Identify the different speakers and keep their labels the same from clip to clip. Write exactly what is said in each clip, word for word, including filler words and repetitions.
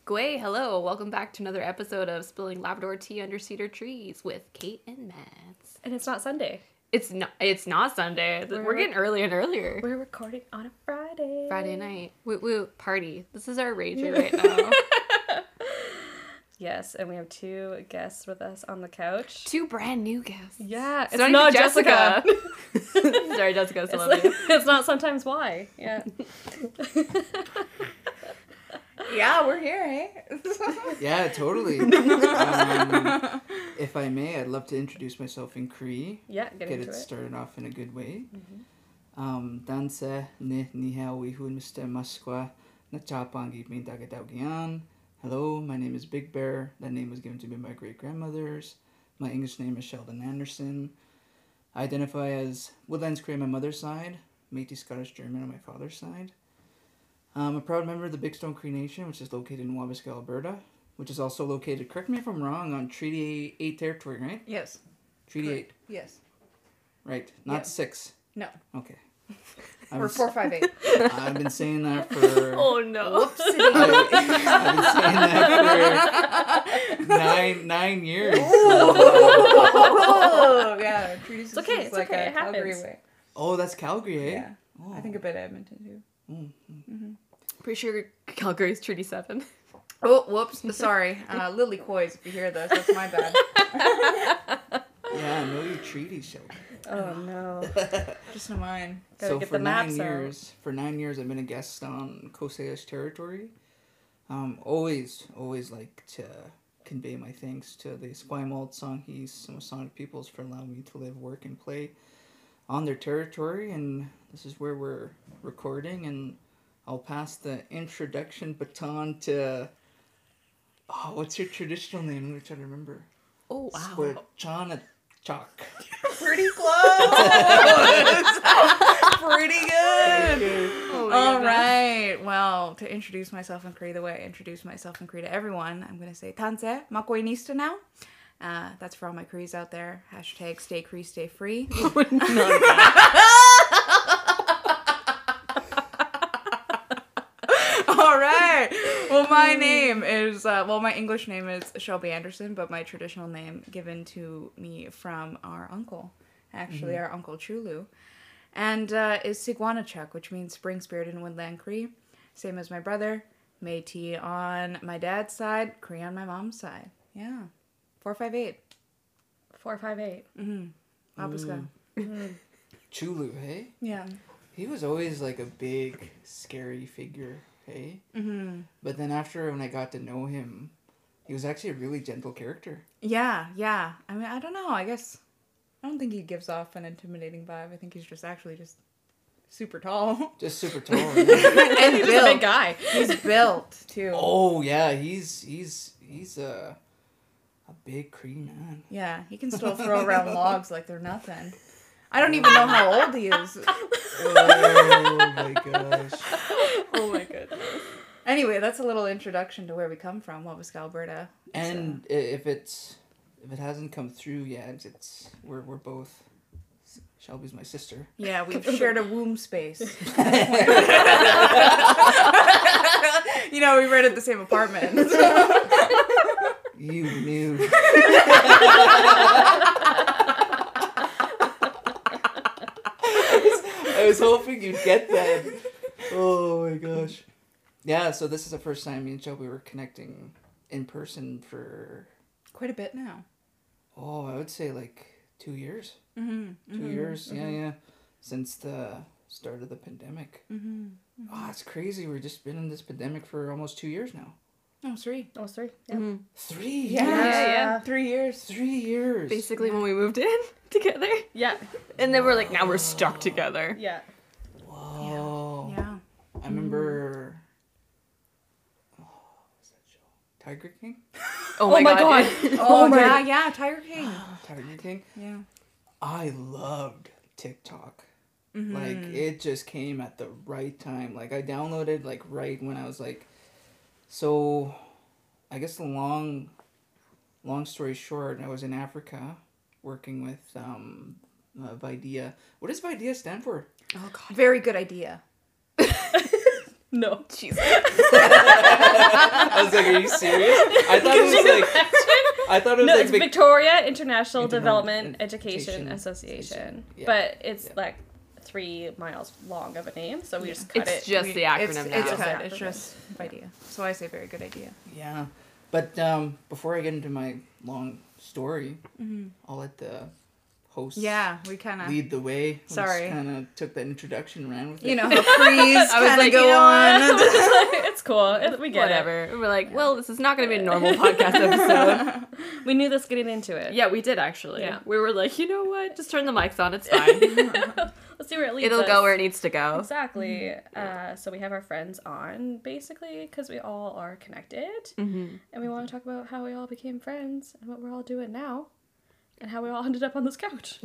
Speaker 1: Gway, hello. Welcome back to another episode of Spilling Labrador Tea Under Cedar Trees with Kate and Matt.
Speaker 2: And it's not Sunday.
Speaker 1: It's not It's not Sunday. We're, We're getting earlier and earlier.
Speaker 2: We're recording on a Friday.
Speaker 1: Friday night. Woot woot, party. This is our rager right now.
Speaker 2: Yes, and we have two guests with us on the couch.
Speaker 1: Two brand new guests.
Speaker 2: Yeah, it's,
Speaker 1: it's not,
Speaker 2: not
Speaker 1: Jessica. Jessica. Sorry, Jessica. Still love
Speaker 2: like,
Speaker 1: you.
Speaker 2: It's not sometimes why. Yeah.
Speaker 3: Yeah, we're here, hey?
Speaker 4: Yeah, totally. Um, if I may, I'd love to introduce myself in Cree.
Speaker 2: Yeah, get,
Speaker 4: get
Speaker 2: into
Speaker 4: it,
Speaker 2: it.
Speaker 4: started off in a good way. Mm-hmm. Um, Danse ne nihawi hun Mister Masqua na chapangi min dagadaugian. Hello, my name is Big Bear. That name was given to me by my great-grandmothers. My English name is Sheldon Anderson. I identify as Woodlands Cree on my mother's side, Métis Scottish German on my father's side. I'm a proud member of the Big Stone Cree Nation, which is located in Wabasca, Alberta, which is also located, correct me if I'm wrong, on Treaty eight territory, right?
Speaker 3: Yes.
Speaker 4: Treaty
Speaker 3: Correct.
Speaker 4: eight.
Speaker 3: Yes.
Speaker 4: Right, not
Speaker 3: Yes.
Speaker 4: six.
Speaker 3: No.
Speaker 4: Okay.
Speaker 3: We're
Speaker 4: was,
Speaker 3: four five eight.
Speaker 4: I've been saying that for...
Speaker 1: Oh no.
Speaker 3: Whoopsie.
Speaker 4: I, I've been saying that for nine, nine years.
Speaker 3: Oh, yeah. Treaties
Speaker 2: It's okay,
Speaker 3: is
Speaker 2: it's
Speaker 3: like
Speaker 2: okay,
Speaker 3: a
Speaker 2: it
Speaker 3: Calgary
Speaker 2: happens.
Speaker 3: way.
Speaker 4: Oh, that's Calgary, eh?
Speaker 3: Yeah.
Speaker 4: Oh.
Speaker 3: I think a bit of Edmonton, too.
Speaker 4: Mm-hmm.
Speaker 1: Pretty sure Calgary's Treaty seven.
Speaker 3: Oh, whoops. Sorry. Uh, Lily Coys, if you hear this, that's my bad.
Speaker 4: Yeah, I know your treaty, Sheldon.
Speaker 2: Oh, no.
Speaker 3: Just not mine.
Speaker 2: Gotta
Speaker 4: So
Speaker 2: get
Speaker 4: for
Speaker 2: the maps
Speaker 4: nine
Speaker 2: out.
Speaker 4: years, for nine years, I've been a guest on Coast Salish territory. Um, always, always like to convey my thanks to the Esquimalt, Songhees, and Wasonic peoples for allowing me to live, work, and play on their territory. And this is where we're recording. And I'll pass the introduction baton to. Oh, what's your traditional name? Let me try to remember.
Speaker 1: Oh wow.
Speaker 4: Squachana Chalk.
Speaker 3: Pretty close. Pretty good.
Speaker 1: Oh,
Speaker 3: All
Speaker 1: goodness.
Speaker 3: right. Well, to introduce myself in Cree, the way I introduce myself in Cree to everyone, I'm going to say Tanse Makoinista now. Uh, that's for all my Crees out there. Hashtag stay Cree, stay free. All right. Well, my name is, uh, well, my English name is Shelby Anderson, but my traditional name given to me from our uncle, actually,
Speaker 4: Mm-hmm.
Speaker 3: our uncle Chulu, and uh, is Sigwanachuk, which means spring spirit in Woodland Cree. Same as my brother, Métis on my dad's side, Cree on my mom's side. Yeah. four five eight.
Speaker 2: four five eight.
Speaker 3: Mm-hmm. Wabasca.
Speaker 4: Chulu, hey?
Speaker 3: Yeah.
Speaker 4: He was always like a big, scary figure, hey?
Speaker 3: Mm-hmm.
Speaker 4: But then after when I got to know him, he was actually a really gentle character.
Speaker 3: Yeah, yeah. I mean, I don't know. I guess I don't think he gives off an intimidating vibe. I think he's just actually just super tall
Speaker 4: Just super tall. yeah.
Speaker 3: and
Speaker 2: He's a
Speaker 3: built.
Speaker 2: big guy.
Speaker 3: He's built too.
Speaker 4: Oh yeah, he's he's he's a a big Cree man.
Speaker 3: Yeah, he can still throw around logs like they're nothing. I don't even know how old he is.
Speaker 4: Oh my gosh.
Speaker 3: Oh my goodness. Anyway, that's a little introduction to where we come from, Wabasca, Alberta.
Speaker 4: And i if it's if it hasn't come through yet, it's we're we're both. Shelby's my sister.
Speaker 3: Yeah, we've shared a womb space. You know, we rented the same apartment.
Speaker 4: You knew. I was hoping you'd get that. Oh my gosh. Yeah, so this is the first time me and Shelby were connecting in person for,
Speaker 3: Quite a bit now.
Speaker 4: oh, I would say like two years.
Speaker 3: Mm-hmm.
Speaker 4: Two years, yeah, yeah. Since the start of the pandemic.
Speaker 3: Mm-hmm.
Speaker 4: Oh, it's crazy. We've just been in this pandemic for almost two years now.
Speaker 3: Oh, three.
Speaker 2: Almost three. Yeah.
Speaker 1: Mm-hmm.
Speaker 4: Three
Speaker 3: Yeah,
Speaker 4: years?
Speaker 1: Yeah, yeah.
Speaker 3: Three years.
Speaker 4: Three years.
Speaker 1: Basically when we moved in together.
Speaker 2: Yeah.
Speaker 1: And then we're like, now we're stuck together.
Speaker 2: Yeah.
Speaker 4: Whoa.
Speaker 3: Yeah.
Speaker 4: I remember. Oh, what's that show? Tiger King?
Speaker 1: Oh my,
Speaker 2: my
Speaker 1: god.
Speaker 2: God.
Speaker 3: Oh,
Speaker 2: my
Speaker 3: yeah, yeah, Tiger King.
Speaker 4: Tiger King?
Speaker 3: Yeah.
Speaker 4: I loved TikTok.
Speaker 3: Mm-hmm.
Speaker 4: Like, it just came at the right time. Like, I downloaded, like, right when I was, like... So, I guess the long... Long story short, I was in Africa working with um, uh, Videa. What does Videa stand for?
Speaker 1: Oh god.
Speaker 3: Very good idea.
Speaker 2: No.
Speaker 1: Jesus.
Speaker 4: I was like, are you serious? I thought it was like, I thought it was
Speaker 2: No,
Speaker 4: like
Speaker 2: it's
Speaker 4: Vic-
Speaker 2: Victoria International
Speaker 4: International
Speaker 2: Development
Speaker 4: Education
Speaker 2: Education Association.
Speaker 4: Yeah.
Speaker 2: But it's
Speaker 4: Yeah.
Speaker 2: like three miles long of a name, so we just cut
Speaker 1: It's
Speaker 2: it.
Speaker 1: just
Speaker 3: We-
Speaker 1: the acronym
Speaker 3: it's,
Speaker 1: now.
Speaker 3: It's
Speaker 2: Just the
Speaker 3: cut. It's
Speaker 2: acronym.
Speaker 3: just idea. So I say very good idea.
Speaker 4: Yeah, but um, before I get into my long story, I'll let the host
Speaker 3: Yeah, we kind of,
Speaker 4: lead the way.
Speaker 3: Sorry.
Speaker 4: kind of took that introduction and ran with it.
Speaker 3: you know, how prees
Speaker 1: I was
Speaker 3: kind of
Speaker 1: like,
Speaker 3: go
Speaker 1: you know
Speaker 3: on.
Speaker 2: It's cool. It, we get
Speaker 1: Whatever. We're like, well, this is not going to be a normal podcast episode.
Speaker 2: it. We knew this getting into it.
Speaker 1: Yeah, we did actually.
Speaker 2: Yeah.
Speaker 1: We were like, you know what? Just turn the mics on. It's fine.
Speaker 2: Let's see where it leads
Speaker 1: It'll
Speaker 2: us.
Speaker 1: go where it needs to go.
Speaker 2: Exactly. Uh, so we have our friends on, basically, because we all are connected.
Speaker 1: Mm-hmm.
Speaker 2: And we want to talk about how we all became friends and what we're all doing now. And how we all ended up on this couch.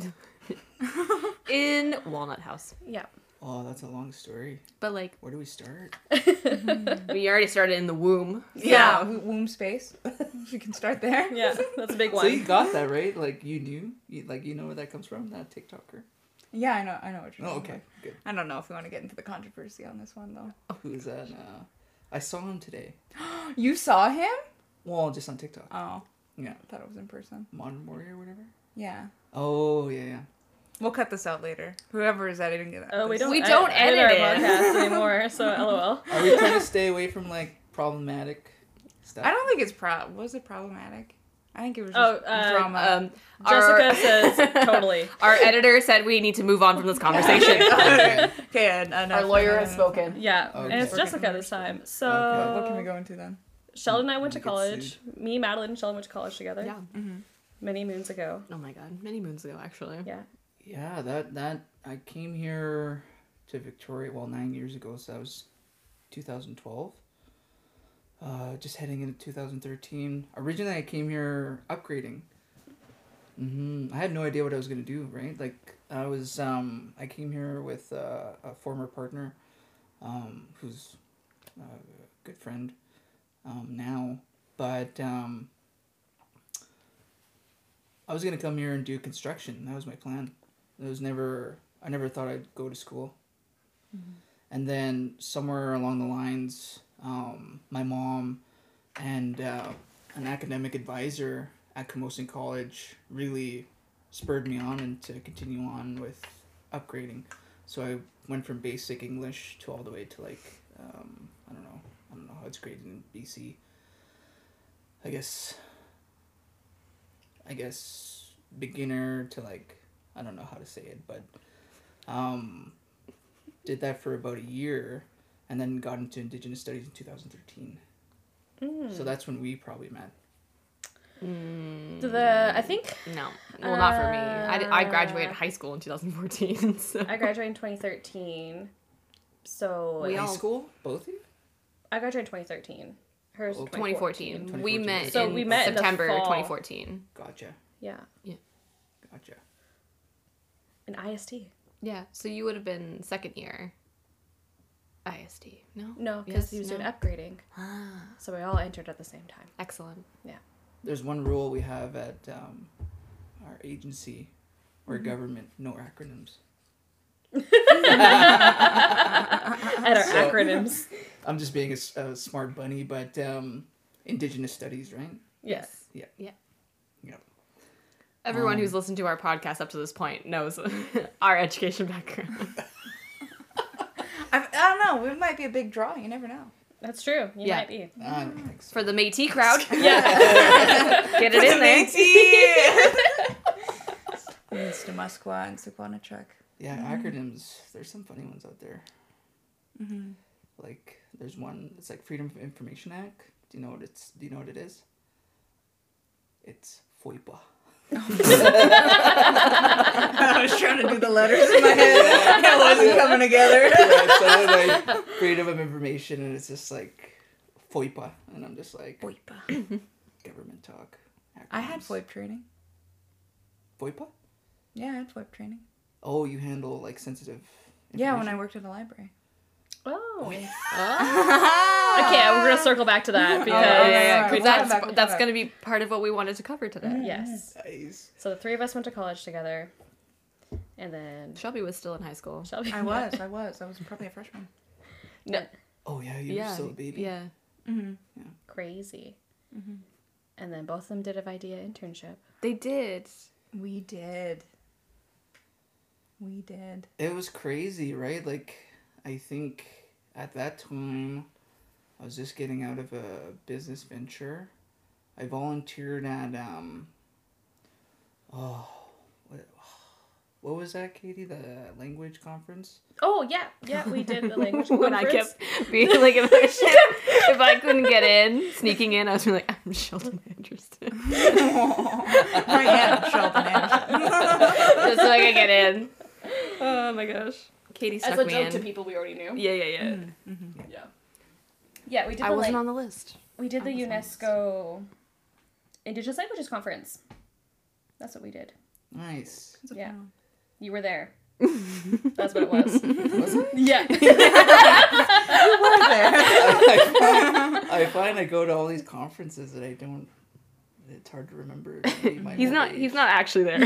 Speaker 1: In Walnut House.
Speaker 2: Yeah.
Speaker 4: Oh, that's a long story.
Speaker 1: But like,
Speaker 4: Where do we start?
Speaker 1: we already started in the womb.
Speaker 3: Yeah, w- womb space. We can start there.
Speaker 2: Yeah, that's a big
Speaker 4: So you
Speaker 2: one.
Speaker 4: got that right? Like you knew? You, like you know where that comes from? That TikToker?
Speaker 3: Yeah, I know. I know what you're
Speaker 4: Oh,
Speaker 3: talking
Speaker 4: okay, good.
Speaker 3: about. I don't know if we want to get into the controversy on this one though.
Speaker 4: Who's that? Uh, I saw him today.
Speaker 3: You saw him?
Speaker 4: Well, just on TikTok.
Speaker 3: Oh,
Speaker 4: Yeah,
Speaker 3: I thought it was in person.
Speaker 4: Modern Warrior, or whatever.
Speaker 3: Yeah.
Speaker 4: Oh yeah, yeah.
Speaker 3: We'll cut this out later. Whoever is editing it.
Speaker 2: Oh, we don't,
Speaker 1: We
Speaker 2: ed-
Speaker 1: don't
Speaker 2: edit,
Speaker 1: edit
Speaker 2: our
Speaker 1: it.
Speaker 2: podcast anymore, so lol.
Speaker 4: Are we trying to stay away from like problematic stuff?
Speaker 3: I don't think it's pro. Was it problematic? I think it was
Speaker 2: Oh,
Speaker 3: just
Speaker 2: uh,
Speaker 3: drama.
Speaker 1: Um,
Speaker 2: Jessica
Speaker 1: our,
Speaker 2: says totally.
Speaker 1: our editor said we need to move on from this conversation.
Speaker 3: Okay, and, and
Speaker 1: Our lawyer has spoken.
Speaker 2: Yeah,
Speaker 4: Okay.
Speaker 2: and it's
Speaker 4: Okay.
Speaker 2: Jessica this time. So
Speaker 4: Okay.
Speaker 3: What can we go into then?
Speaker 2: Sheldon and I went to
Speaker 4: Get
Speaker 2: college. Me, Madeline, and Sheldon went to college together
Speaker 1: Yeah.
Speaker 2: many moons ago.
Speaker 1: Oh my god. Many moons ago, actually.
Speaker 2: Yeah.
Speaker 4: Yeah, that that I came here to Victoria well nine years ago, so that was two thousand twelve. Uh, just heading into two thousand thirteen. Originally, I came here upgrading. hmm I had no idea what I was gonna do. Right, like I was. Um, I came here with uh, a former partner, um, who's a good friend, um, now, but um, I was gonna come here and do construction. That was my plan. It was never. I never thought I'd go to school. And then somewhere along the lines, um, my mom and uh, an academic advisor at Camosun College really spurred me on and to continue on with upgrading. So I went from basic English to all the way to like um, I don't know. I don't know how it's graded in B C. I guess. I guess beginner to like I don't know how to say it, but um, did that for about a year, and then got into Indigenous Studies in two thousand thirteen.
Speaker 2: Mm.
Speaker 4: So that's when we probably met.
Speaker 2: The I think
Speaker 1: No. Well, not for me. I, did- I graduated high school in two thousand fourteen. So.
Speaker 2: I graduated in twenty thirteen. So
Speaker 1: We
Speaker 4: High
Speaker 1: all-
Speaker 4: school, both of you.
Speaker 2: I graduated in twenty thirteen. Hers
Speaker 4: Oh,
Speaker 1: twenty fourteen. We
Speaker 4: 2014.
Speaker 1: met
Speaker 2: So
Speaker 1: in
Speaker 2: we met in the
Speaker 1: September
Speaker 2: fall.
Speaker 1: twenty fourteen.
Speaker 4: Gotcha,
Speaker 2: Yeah,
Speaker 4: gotcha.
Speaker 2: in I S T.
Speaker 1: Yeah. So you would have been second year. I S D. No?
Speaker 2: No, because
Speaker 1: Yes,
Speaker 2: he was
Speaker 1: no.
Speaker 2: doing upgrading.
Speaker 1: Ah,
Speaker 2: So we all entered at the same time.
Speaker 1: excellent.
Speaker 4: There's one rule we have at um, our agency or government: no acronyms.
Speaker 2: At our
Speaker 4: So-
Speaker 2: acronyms.
Speaker 4: I'm just being a, s- a smart bunny, but um, Indigenous Studies, right?
Speaker 2: Yes.
Speaker 4: Yeah.
Speaker 1: Yeah.
Speaker 4: Yep.
Speaker 1: Everyone
Speaker 4: Um,
Speaker 1: who's listened to our podcast up to this point knows our education background.
Speaker 3: I, I don't know. We might be a big draw. You never know.
Speaker 2: That's true. You
Speaker 1: Yeah.
Speaker 2: might be.
Speaker 4: I don't think so.
Speaker 1: For the Métis crowd.
Speaker 2: Yeah.
Speaker 1: Get it in there.
Speaker 3: It's Muskwa and Sequanachuk.
Speaker 4: Yeah, acronyms. There's some funny ones out there.
Speaker 3: Mm-hmm.
Speaker 4: Like there's one. It's like Freedom of Information Act. Do you know what it's? Do you know what it is? It's FOIPA.
Speaker 3: I was trying to do the letters in my head. It wasn't coming together.
Speaker 4: Yeah, so like Freedom of Information, and it's just like FOIPA, and I'm just like government talk.
Speaker 3: I had
Speaker 4: acronyms.
Speaker 3: FOIP training.
Speaker 4: FOIPA.
Speaker 3: Yeah, I had FOIP training.
Speaker 4: Oh, you handle like sensitive.
Speaker 3: Yeah, when I
Speaker 4: information?
Speaker 3: worked at the library.
Speaker 2: Oh.
Speaker 1: Okay,
Speaker 2: Okay, we're gonna circle back to that because
Speaker 1: yeah, yeah, yeah.
Speaker 3: We'll
Speaker 1: 'cause
Speaker 3: come
Speaker 1: that's
Speaker 3: back, we'll
Speaker 1: that's
Speaker 3: come
Speaker 1: going to be part of what we wanted to cover today.
Speaker 2: yes.
Speaker 4: Nice.
Speaker 2: So the three of us went to college together, and then
Speaker 1: Shelby was still in high school.
Speaker 2: Shelby.
Speaker 3: I was, I was. I was probably a freshman.
Speaker 1: No,
Speaker 4: Oh yeah, you
Speaker 1: yeah.
Speaker 4: were still a baby.
Speaker 1: Yeah.
Speaker 3: Mm-hmm.
Speaker 2: Crazy.
Speaker 3: Mm-hmm.
Speaker 2: And then both of them did a Videa internship.
Speaker 1: They did.
Speaker 3: We did. We did.
Speaker 4: It was crazy, right? Like, I think at that time, I was just getting out of a business venture. I volunteered at, um, oh, what, what was that, Katie? The language conference?
Speaker 2: Oh, yeah. Yeah, we did the language conference.
Speaker 1: When I kept being like, if I, should, if I couldn't get in, sneaking in, I was like, I'm Sheldon Anderson.
Speaker 3: I am Sheldon Anderson.
Speaker 1: Just so I could get in. Oh my gosh. Katie
Speaker 2: As
Speaker 1: stuck
Speaker 2: a
Speaker 1: me
Speaker 2: joke
Speaker 1: in.
Speaker 2: to people we already knew.
Speaker 1: Yeah, yeah, yeah.
Speaker 3: Mm-hmm.
Speaker 2: Yeah. Yeah, we did
Speaker 1: I
Speaker 2: the,
Speaker 1: wasn't
Speaker 2: like,
Speaker 1: on the list.
Speaker 2: we did the
Speaker 1: I was on the
Speaker 2: UNESCO Indigenous Languages Conference. That's what we did.
Speaker 4: Nice.
Speaker 2: Yeah. You were there. That's what it was.
Speaker 4: Was it?
Speaker 2: Yeah.
Speaker 4: I, find, I find I go to all these conferences that I don't. It's hard to remember. my
Speaker 1: He's
Speaker 4: old
Speaker 1: not.
Speaker 4: age.
Speaker 1: He's not actually there.
Speaker 4: Now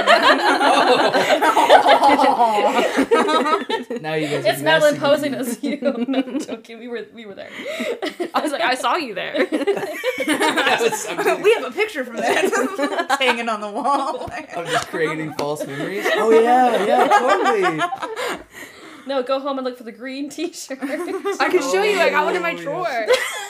Speaker 4: you guys.
Speaker 2: It's
Speaker 4: are
Speaker 2: Madeline
Speaker 4: messing
Speaker 2: posing
Speaker 4: with me.
Speaker 2: as you. No, I'm joking. We were we were there.
Speaker 1: I was like, I saw you there.
Speaker 4: That was- I'm, just,
Speaker 3: We have a picture from that. It's hanging on the wall.
Speaker 4: I'm just creating false memories. Oh yeah, yeah, totally.
Speaker 2: No, go home and look for the green T-shirt.
Speaker 1: I could show you. I got one in my
Speaker 4: Oh,
Speaker 1: drawer.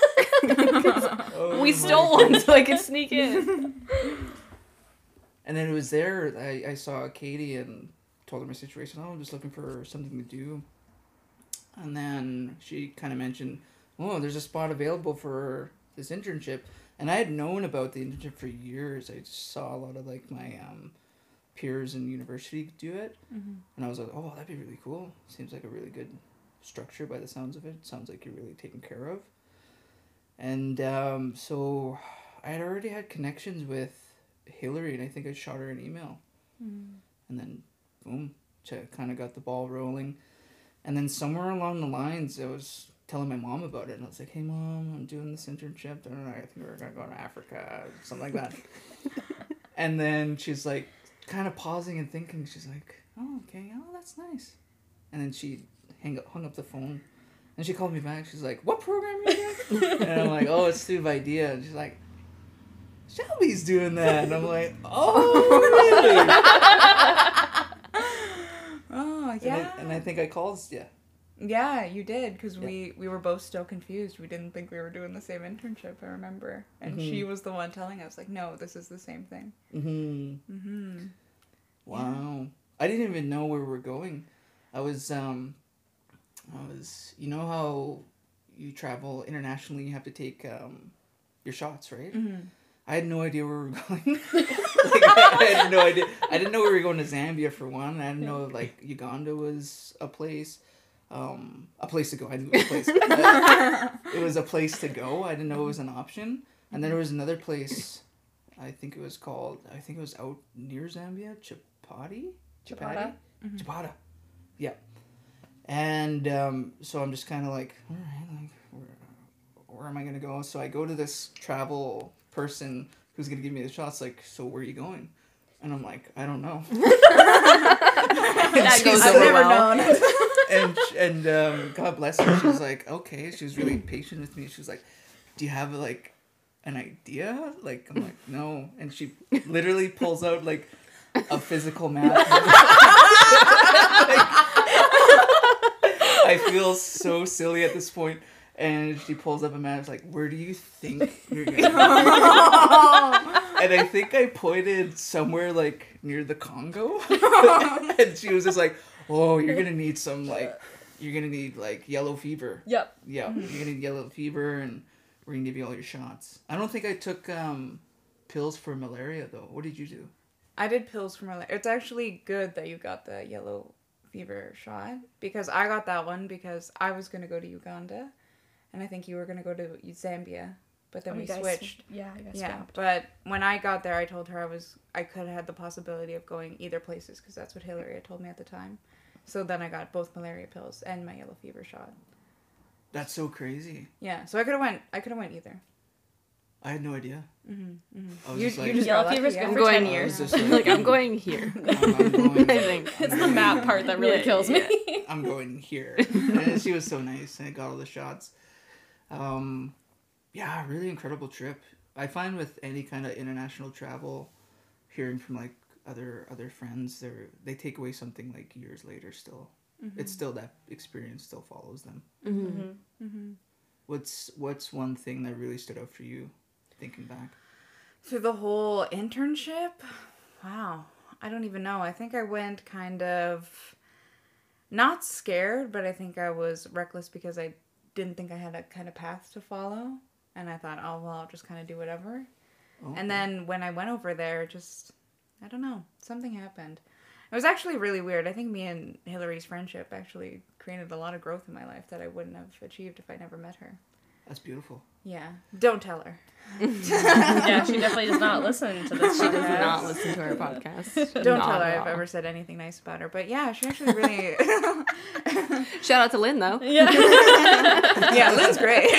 Speaker 4: Oh,
Speaker 1: We
Speaker 4: my
Speaker 1: stole one so I could sneak in.
Speaker 4: And then it was there, I, I saw Katie and told her my situation. Oh, I'm just looking for something to do. And then she kind of mentioned, oh, there's a spot available for this internship. And I had known about the internship for years. I just saw a lot of like my um, peers in university do it.
Speaker 3: Mm-hmm.
Speaker 4: And I was like, oh, that'd be really cool. Seems like a really good structure by the sounds of it. Sounds like you're really taken care of. And um, so I had already had connections with Hillary, and I think I shot her an email.
Speaker 3: Mm.
Speaker 4: And then, boom, kind of got the ball rolling. And then somewhere along the lines, I was telling my mom about it. And I was like, hey, Mom, I'm doing this internship. I don't know, I think we're going to go to Africa, something like that. And then she's like, kind of pausing and thinking. She's like, oh, okay, oh, that's nice. And then she hang up, hung up the phone. And she called me back. She's like, what program are you doing? And I'm like, oh, it's through Videa. And she's like, Shelby's doing that. And I'm like, oh, really?
Speaker 3: Oh,
Speaker 4: And
Speaker 3: yeah.
Speaker 4: I, and I think I called, yeah.
Speaker 3: Yeah, you did, because
Speaker 4: Yeah.
Speaker 3: we, we were both still confused. We didn't think we were doing the same internship, I remember. And
Speaker 4: Mhm.
Speaker 3: she was the one telling us, like, no, this is the same thing.
Speaker 4: Mm-hmm.
Speaker 3: Mm-hmm.
Speaker 4: Wow. I didn't even know where we were going. I was, um, I was, you know how you travel internationally, you have to take um, your shots, right?
Speaker 3: Mm-hmm.
Speaker 4: I had no idea where we were going. Like, I had no idea. I didn't know we were going to Zambia for one. I didn't know like Uganda was a place, um, a place to go. I knew it was a place. But it was a place to go. I didn't know it was an option. And then there was another place. I think it was called. I think it was out near Zambia, Chapati.
Speaker 2: Chapata?
Speaker 3: Mhm.
Speaker 4: Chapata. Yeah. And um, so I'm just kind of like, all right, like where, where am I gonna go? So I go to this travel person who's gonna give me the shots. Like, so where are you going? And I'm like, I don't know.
Speaker 1: That goes
Speaker 3: I've
Speaker 1: over
Speaker 3: never
Speaker 1: well.
Speaker 3: known.
Speaker 4: and and um, God bless her. She was like, okay. She was really patient with me. She was like, do you have like an idea? Like, I'm like, no. And she literally pulls out like a physical map. Like, I feel so silly at this point. And she pulls up a map. It's like, where do you think you're going? And I think I pointed somewhere like near the Congo. And she was just like, oh, you're going to need some like, you're going to need like yellow fever.
Speaker 2: Yep.
Speaker 4: Yeah, you're going to need yellow fever and we're going to give you all your shots. I don't think I took um, pills for malaria though. What did you do?
Speaker 3: I did pills for malaria. It's actually good that you got the yellow fever shot, because I got that one because I was going to go to Uganda, and I think you were going to go to Zambia, but then
Speaker 2: Oh,
Speaker 3: we
Speaker 2: you guys-
Speaker 3: switched.
Speaker 2: Yeah, you guys
Speaker 3: Yeah,
Speaker 2: swapped.
Speaker 3: but when I got there, I told her I was I could have had the possibility of going either places, because that's what Hillary had told me at the time. So then I got both malaria pills and my yellow fever shot.
Speaker 4: That's so crazy.
Speaker 3: Yeah, so I could have went I could have went either.
Speaker 4: I had no idea.
Speaker 3: Mm-hmm, mm-hmm.
Speaker 4: I was
Speaker 3: You,
Speaker 4: just like,
Speaker 3: you just
Speaker 2: Yeah,
Speaker 3: got
Speaker 2: like you
Speaker 3: lucky,
Speaker 2: risk
Speaker 3: yeah.
Speaker 2: it
Speaker 1: I'm
Speaker 2: for
Speaker 1: going
Speaker 2: ten
Speaker 4: I
Speaker 2: years.
Speaker 4: was just
Speaker 1: like I'm going here.
Speaker 4: I'm, I'm going,
Speaker 1: I think.
Speaker 2: It's the map part that really
Speaker 1: Yeah,
Speaker 2: kills
Speaker 1: yeah.
Speaker 2: me.
Speaker 4: I'm going here. And she was so nice, and I got all the shots. Um, yeah, really incredible trip. I find with any kind of international travel, hearing from like other other friends, they they take away something like years later. Still,
Speaker 3: Mm-hmm.
Speaker 4: it's still that experience still follows them.
Speaker 1: Mm-hmm.
Speaker 3: Mm-hmm.
Speaker 4: What's what's one thing that really stood out for you, thinking back?
Speaker 3: Through the whole internship? Wow. I don't even know. I think I went kind of not scared, but I think I was reckless because I didn't think I had a kind of path to follow. And I thought, oh, well, I'll just kind of do whatever.
Speaker 4: Oh,
Speaker 3: And then when I went over there, just, I don't know, something happened. It was actually really weird. I think me and Hillary's friendship actually created a lot of growth in my life that I wouldn't have achieved if I never met her.
Speaker 4: that's beautiful.
Speaker 3: Yeah. Don't tell her.
Speaker 2: Yeah, she definitely does not listen to this.
Speaker 1: She does
Speaker 2: podcast.
Speaker 1: not listen to our podcast.
Speaker 3: Don't
Speaker 1: Not
Speaker 3: tell her
Speaker 1: at
Speaker 3: I've
Speaker 1: all.
Speaker 3: ever said anything nice about her. But yeah, she actually really...
Speaker 1: Shout out to Lynn though.
Speaker 2: Yeah.
Speaker 3: yeah, Lynn's great.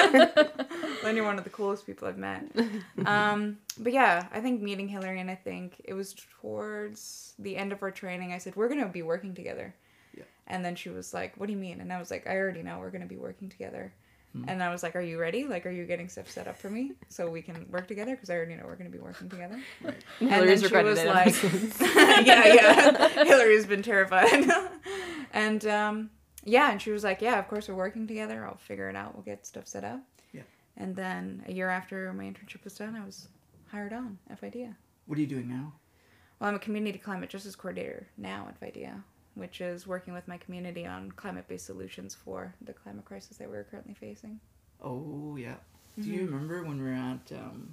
Speaker 3: Lynn, you're one of the coolest people I've met. Um, but yeah, I think meeting Hillary, and I think it was towards the end of our training, I said, we're going to be working together.
Speaker 4: Yeah.
Speaker 3: And then she was like, what do you mean? And I was like, I already know we're going to be working together.
Speaker 4: Hmm.
Speaker 3: And I was like, are you ready? Like, are you getting stuff set up for me so we can work together? Because I already know we're going to be working together. And
Speaker 1: Hillary's
Speaker 3: then she
Speaker 1: regretted
Speaker 3: was
Speaker 1: it
Speaker 3: like,
Speaker 1: ever since.
Speaker 3: yeah, yeah. Hillary's been terrified. and um, yeah, and she was like, yeah, of course we're working together. I'll figure it out. We'll get stuff set up.
Speaker 4: Yeah.
Speaker 3: And then a year after my internship was done, I was hired on at Videa.
Speaker 4: What are you doing now?
Speaker 3: Well, I'm a community climate justice coordinator now at Videa, which is working with my community on climate-based solutions for the climate crisis that we're currently facing.
Speaker 4: Oh yeah. Do you
Speaker 3: Mm-hmm.
Speaker 4: remember when we were at um?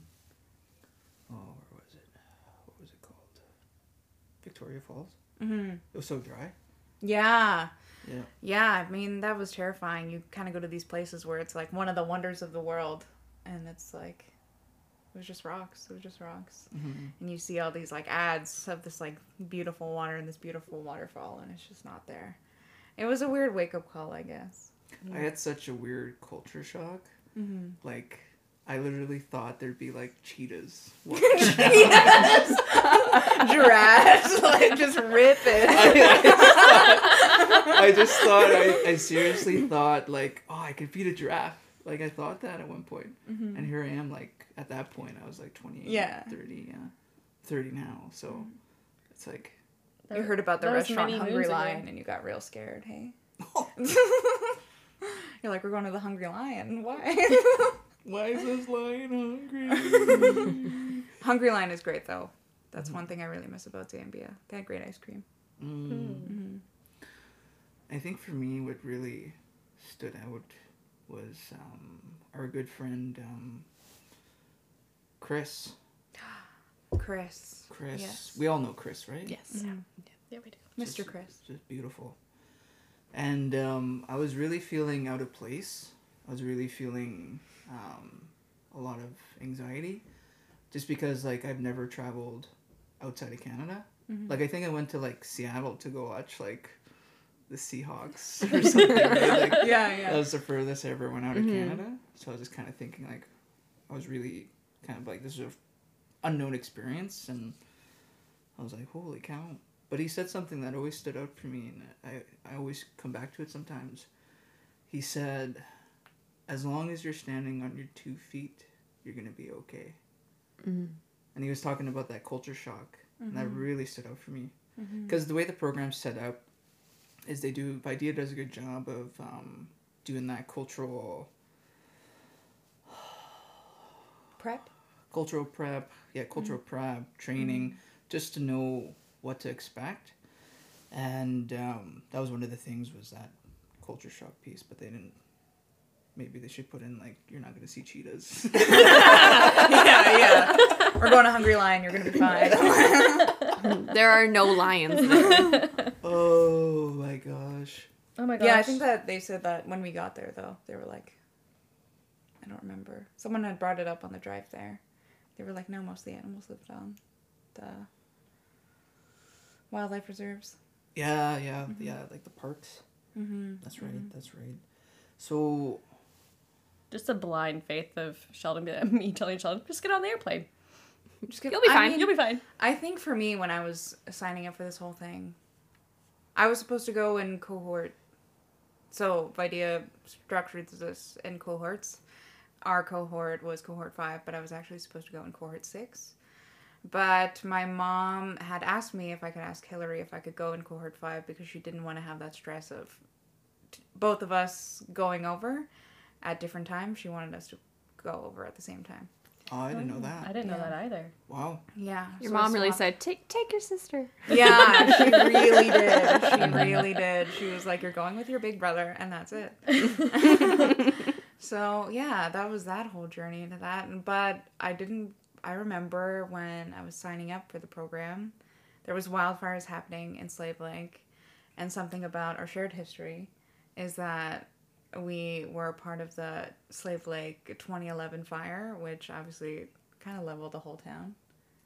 Speaker 4: Oh, where was it? What was it called? Victoria Falls.
Speaker 3: Mm-hmm.
Speaker 4: It was so dry.
Speaker 3: Yeah.
Speaker 4: Yeah.
Speaker 3: Yeah, I mean, that was terrifying. You kind of go to these places where it's like one of the wonders of the world, and it's like, it was just rocks. It was just rocks.
Speaker 4: Mm-hmm.
Speaker 3: And you see all these like ads of this like beautiful water and this beautiful waterfall, and it's just not there. It was a weird wake up call, I guess.
Speaker 4: I had such a weird culture shock.
Speaker 3: Mm-hmm.
Speaker 4: Like, I literally thought there'd be like cheetahs.
Speaker 3: Yes! Giraffes, like just rip it.
Speaker 4: I just thought, I, I seriously thought, like, oh, I could beat a giraffe. Like, I thought that at one point.
Speaker 3: Mm-hmm.
Speaker 4: And here I am, like, at that point, I was like twenty-eight,
Speaker 3: Yeah.
Speaker 4: thirty, yeah. thirty now. So, it's like,
Speaker 3: You heard about the
Speaker 2: That was
Speaker 3: restaurant
Speaker 2: many
Speaker 3: Hungry
Speaker 2: moons ago.
Speaker 3: Lion and you got real scared, hey? You're like, we're going to the Hungry Lion. Why?
Speaker 4: why is this lion hungry?
Speaker 3: Hungry Lion is great, though. That's one thing I really miss about Zambia. They had great ice cream.
Speaker 4: Mm.
Speaker 3: Mm-hmm.
Speaker 4: I think for me, what really stood out was um, our good friend um, Chris.
Speaker 3: Chris.
Speaker 4: Chris.
Speaker 3: Yes.
Speaker 4: We all know Chris, right?
Speaker 1: Yes.
Speaker 3: Mhm.
Speaker 2: Yeah, we do.
Speaker 3: Mister
Speaker 4: Just-
Speaker 3: Chris.
Speaker 4: Just beautiful. And um, I was really feeling out of place. I was really feeling um, a lot of anxiety, just because like I've never traveled outside of Canada.
Speaker 3: Mhm.
Speaker 4: Like I think I went to like Seattle to go watch like the Seahawks or something. Right? Like,
Speaker 3: Yeah, yeah.
Speaker 4: that was the furthest I ever went out of
Speaker 1: Mhm.
Speaker 4: Canada. So I was just kind of thinking like, I was really kind of like, this is an unknown experience, and I was like, holy cow. But he said something that always stood out for me, and I, I always come back to it sometimes. He said, as long as you're standing on your two feet, you're going to be okay.
Speaker 1: Mm.
Speaker 4: And he was talking about that culture shock, and that
Speaker 3: Mhm.
Speaker 4: really stood out for me.
Speaker 3: Mhm.
Speaker 4: Because the way the program's set up is they do, Videa does a good job of um, doing that cultural
Speaker 3: Prep?
Speaker 4: cultural prep, yeah, cultural prep training, just to know what to expect. And um, that was one of the things, was that culture shock piece, but they didn't. Maybe they should put in like, you're not going to see cheetahs.
Speaker 3: yeah, yeah. We're going to Hungry Lion. You're going to be fine.
Speaker 1: There are no lions there.
Speaker 4: Oh my gosh.
Speaker 2: Oh my gosh.
Speaker 3: Yeah, I think that they said that when we got there, though. They were like, I don't remember. Someone had brought it up on the drive there. They were like, no, most of the animals lived on the wildlife reserves.
Speaker 4: Yeah, yeah, yeah, like the parks.
Speaker 3: Mm-hmm.
Speaker 4: That's right, that's right. So,
Speaker 2: Just a blind faith of Sheldon, me telling Sheldon, just get on the airplane.
Speaker 3: Just get,
Speaker 1: You'll be
Speaker 3: I
Speaker 1: fine.
Speaker 3: mean,
Speaker 2: You'll be fine.
Speaker 3: I think for me, when I was signing up for this whole thing, I was supposed to go in cohort. So Videa structured this in cohorts. Our cohort was cohort five, but I was actually supposed to go in cohort six. But my mom had asked me if I could ask Hillary if I could go in cohort five because she didn't want to have that stress of t- both of us going over at different times. She wanted us to go over at the same time.
Speaker 4: Oh, I didn't know that.
Speaker 2: I didn't know
Speaker 3: Yeah.
Speaker 2: that either.
Speaker 4: Wow.
Speaker 3: Yeah.
Speaker 1: Your
Speaker 3: so I
Speaker 1: mom really
Speaker 3: swapped.
Speaker 1: said, take take your sister.
Speaker 3: Yeah, she really did. She really did. She was like, you're going with your big brother, and that's it. So, yeah, that was that whole journey into that. But I didn't, I remember when I was signing up for the program, there was wildfires happening in Slave Lake, and something about our shared history is that we were part of the Slave Lake twenty eleven fire, which obviously kind of leveled the whole town.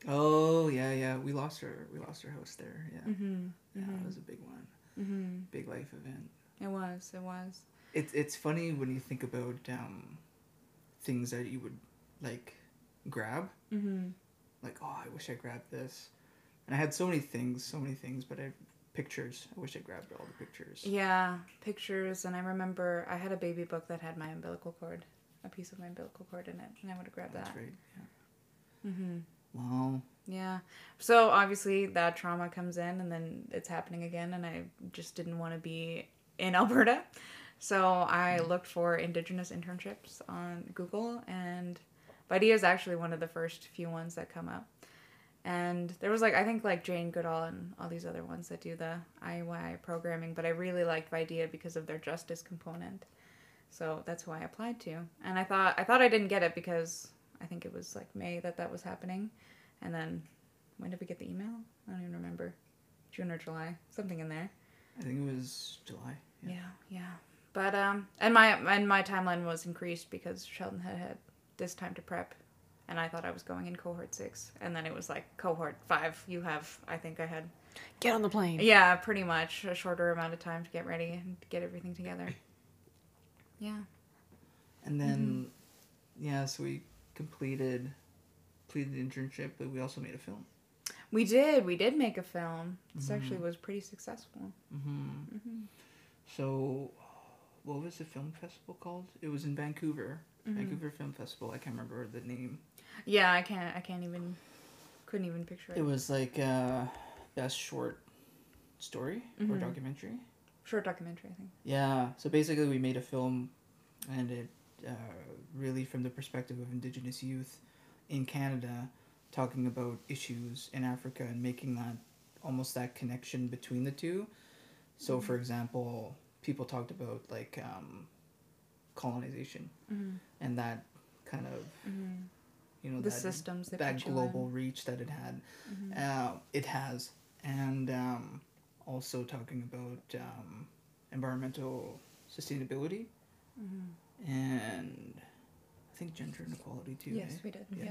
Speaker 4: Oh yeah, yeah. We lost our we lost our house there. Yeah,
Speaker 3: Mm-hmm.
Speaker 4: yeah. It was a big one.
Speaker 3: Mm-hmm.
Speaker 4: Big life event.
Speaker 3: It was, it was.
Speaker 4: It's it's funny when you think about um, things that you would like grab.
Speaker 3: Mm-hmm.
Speaker 4: Like, oh, I wish I grabbed this. And I had so many things, so many things, but I pictures. I wish I grabbed all the pictures.
Speaker 3: Yeah, pictures, and I remember I had a baby book that had my umbilical cord, a piece of my umbilical cord in it, and I would have grabbed
Speaker 4: That's
Speaker 3: that.
Speaker 4: right. Yeah.
Speaker 3: Mm-hmm.
Speaker 4: Wow.
Speaker 3: Yeah. So obviously that trauma comes in, and then it's happening again, and I just didn't want to be in Alberta. So I looked for Indigenous internships on Google, and Videa is actually one of the first few ones that come up. And there was like, I think like Jane Goodall and all these other ones that do the I Y programming, but I really liked Videa because of their justice component. So that's who I applied to. And I thought, I thought I didn't get it because I think it was like May that that was happening. And then when did we get the email? I don't even remember. June or July, something in there.
Speaker 4: I think it was July.
Speaker 3: Yeah, yeah. But um, and my and my timeline was increased because Sheldon had had this time to prep, and I thought I was going in cohort six, and then it was like cohort five. You have, I think I had,
Speaker 1: Get on the plane.
Speaker 3: yeah, pretty much a shorter amount of time to get ready and get everything together. Yeah.
Speaker 4: And then, yeah, so we completed completed the internship, but we also made a film.
Speaker 3: We did. We did make a film. This actually was pretty successful.
Speaker 4: Mm-hmm.
Speaker 3: Mm-hmm.
Speaker 4: So, what was the film festival called? It was in Vancouver.
Speaker 3: Mm-hmm.
Speaker 4: Vancouver Film Festival. I can't remember the name.
Speaker 3: Yeah, I can't. I can't even. Couldn't even picture it.
Speaker 4: It was like uh, best short story or
Speaker 3: Mhm.
Speaker 4: documentary.
Speaker 3: Short documentary, I think.
Speaker 4: Yeah. So basically, we made a film, and it uh, really from the perspective of Indigenous youth in Canada, talking about issues in Africa and making that almost that connection between the two. So, for example, people talked about like um, colonization
Speaker 3: Mm-hmm.
Speaker 4: and that kind of
Speaker 3: Mm-hmm.
Speaker 4: you know
Speaker 3: The
Speaker 4: that,
Speaker 3: systems they
Speaker 4: that
Speaker 3: put you
Speaker 4: global
Speaker 3: in.
Speaker 4: reach that it had.
Speaker 3: Mm-hmm.
Speaker 4: Uh, it has, and um, also talking about um, environmental sustainability
Speaker 3: Mm-hmm.
Speaker 4: and I think gender inequality too.
Speaker 3: Yes,
Speaker 4: eh?
Speaker 3: we did.
Speaker 4: Yeah.
Speaker 3: Yeah.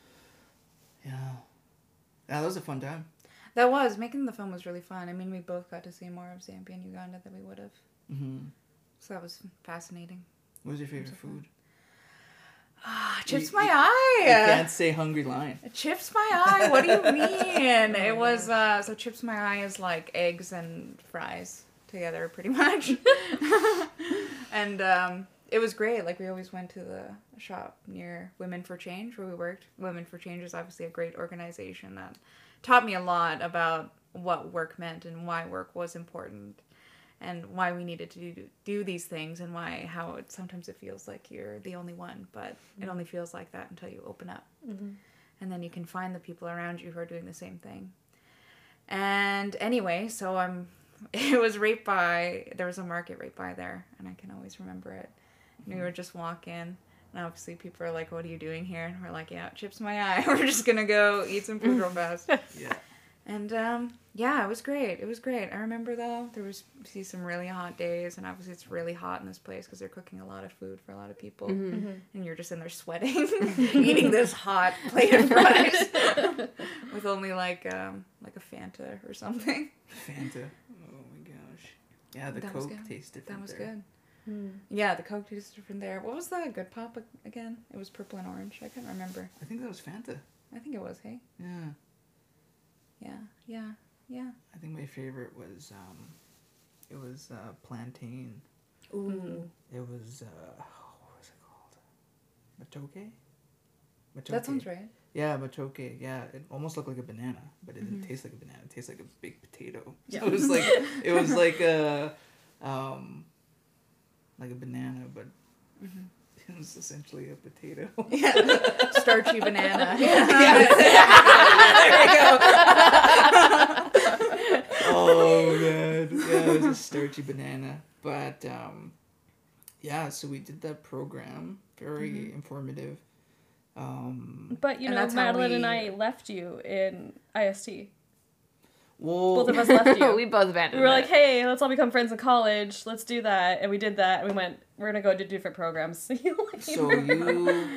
Speaker 4: Yeah. Yeah, that was a fun time.
Speaker 3: That was. Making the film was really fun. I mean, we both got to see more of Zambia and Uganda than we would have.
Speaker 4: Mm-hmm.
Speaker 3: So that was fascinating.
Speaker 4: What was your favorite
Speaker 3: so fun.
Speaker 4: food?
Speaker 3: Ah,
Speaker 4: You-
Speaker 3: chips my
Speaker 4: you-
Speaker 3: eye.
Speaker 4: You can't say hungry lion.
Speaker 3: Chips my eye. What do you mean? It was uh so chips my eye is like eggs and fries together pretty much. And um it was great. Like we always went to the shop near Women for Change where we worked. Women for Change is obviously a great organization that taught me a lot about what work meant and why work was important and why we needed to do, do these things and why how it sometimes it feels like you're the only one, but it only feels like that until you open up.
Speaker 2: Mm-hmm.
Speaker 3: And then you can find the people around you who are doing the same thing. And anyway, so I'm it was right by there was a market right by there and I can always remember it. And we were just walking and obviously people are like, what are you doing here? And we're like, yeah, chips my eye. We're just gonna go eat some food real fast.
Speaker 4: Yeah.
Speaker 3: And um yeah, it was great. It was great. I remember though there was see some really hot days, and obviously it's really hot in this place because they're cooking a lot of food for a lot of people,
Speaker 1: Mm-hmm.
Speaker 3: and you're just in there sweating, eating this hot plate of fries with only like um like a Fanta or something.
Speaker 4: Fanta. Oh my gosh. Yeah, the
Speaker 3: That was
Speaker 4: Coke
Speaker 3: good.
Speaker 4: tastes different
Speaker 3: That was
Speaker 4: there.
Speaker 3: good. Yeah, the Coke tastes different there. What was the good pop ag- again? It was purple and orange. I can't remember.
Speaker 4: I think that was Fanta.
Speaker 3: I think it was, hey?
Speaker 4: Yeah.
Speaker 3: Yeah, yeah, yeah.
Speaker 4: I think my favorite was um, it was uh, plantain.
Speaker 3: Ooh.
Speaker 4: It was uh, what was it called? Matoke. Matoke.
Speaker 3: That sounds right.
Speaker 4: Yeah, matoke. Yeah, it almost looked like a banana, but it didn't
Speaker 3: Mm-hmm.
Speaker 4: taste like a banana. It tasted like a big potato.
Speaker 2: Yeah.
Speaker 4: So it was like it was like a um, like a banana, but
Speaker 3: Mm-hmm.
Speaker 4: it was essentially a potato.
Speaker 3: Starchy banana.
Speaker 4: Oh man, yeah, it was a starchy banana. But um, yeah, so we did that program. Very
Speaker 3: Mm-hmm.
Speaker 4: informative. Um,
Speaker 2: But you
Speaker 3: And
Speaker 2: know,
Speaker 3: that's how
Speaker 2: Madeline and
Speaker 3: we-
Speaker 2: I left you in I S T.
Speaker 4: well,
Speaker 2: Both of us left you.
Speaker 1: we both
Speaker 2: We
Speaker 1: abandoned
Speaker 2: were
Speaker 1: it.
Speaker 2: like, hey, let's all become friends in college. Let's do that. And we did that. And we went, we're going to go do different programs. See you later.
Speaker 4: so you,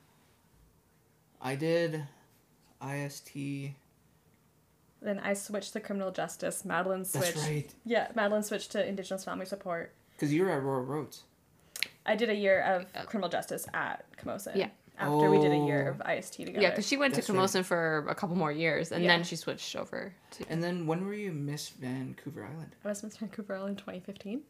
Speaker 4: I did I S T.
Speaker 2: Then I switched to criminal justice. Madeline switched.
Speaker 4: That's right.
Speaker 2: Yeah, Madeline switched to Indigenous Family Support.
Speaker 4: Because you were at Royal Roads.
Speaker 2: I did a year of criminal justice at Camosun.
Speaker 1: Yeah.
Speaker 2: After we did a year
Speaker 4: Oh.
Speaker 2: of I S T together.
Speaker 1: Yeah, because she went
Speaker 4: That's
Speaker 1: to
Speaker 4: right.
Speaker 1: Camosun for a couple more years, and
Speaker 2: Yeah.
Speaker 1: then she switched over to.
Speaker 4: And then when were you Miss Vancouver Island?
Speaker 2: I was Miss Vancouver Island in twenty fifteen.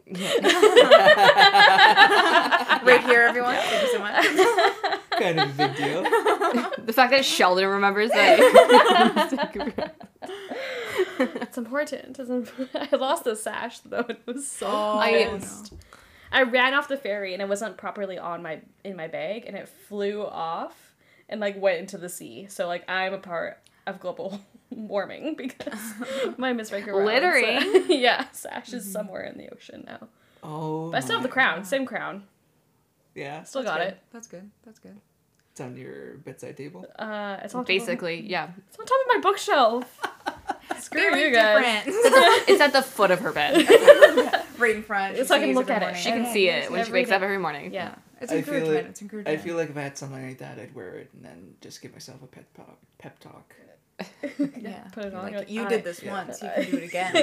Speaker 3: Right here, everyone. Thank you so much.
Speaker 4: Kind of a big deal.
Speaker 1: The fact that Sheldon remembers that.
Speaker 2: It's important. It's imp- I lost the sash though. It was so
Speaker 3: Oh,
Speaker 1: I-
Speaker 2: pissed. I ran off the ferry and it wasn't properly on my in my bag and it flew off and like went into the sea. So like I'm a part of global warming because my Miss Vancouver Island
Speaker 1: Littering.
Speaker 2: sa- yeah, sash is somewhere in the ocean now.
Speaker 4: Oh.
Speaker 2: But I still have the
Speaker 4: my-
Speaker 2: crown, same crown.
Speaker 4: Yeah.
Speaker 2: Still
Speaker 3: That's
Speaker 2: got
Speaker 3: good.
Speaker 2: it.
Speaker 3: That's good. That's good.
Speaker 4: It's on your bedside table.
Speaker 2: Uh, it's on
Speaker 1: Basically, yeah.
Speaker 2: Top of, it's on top of my bookshelf. Screw
Speaker 3: Very
Speaker 2: you guys.
Speaker 3: different.
Speaker 1: It's at the foot of her bed.
Speaker 3: Right in front.
Speaker 2: So I can
Speaker 3: sees
Speaker 2: look
Speaker 3: every
Speaker 2: at it.
Speaker 3: morning.
Speaker 1: She can see it when she
Speaker 2: Every
Speaker 1: wakes
Speaker 2: day.
Speaker 1: up every morning.
Speaker 2: Yeah.
Speaker 3: It's
Speaker 4: I feel
Speaker 3: encouragement.
Speaker 4: like-
Speaker 3: It's encouragement.
Speaker 4: I feel like if I had something like that, I'd wear it and then just give myself a pep talk. Pep talk.
Speaker 3: Yeah.
Speaker 2: Put it on.
Speaker 3: Like,
Speaker 2: You're like,
Speaker 3: you
Speaker 2: I-
Speaker 3: did this
Speaker 4: Yeah.
Speaker 3: once. You can do it again.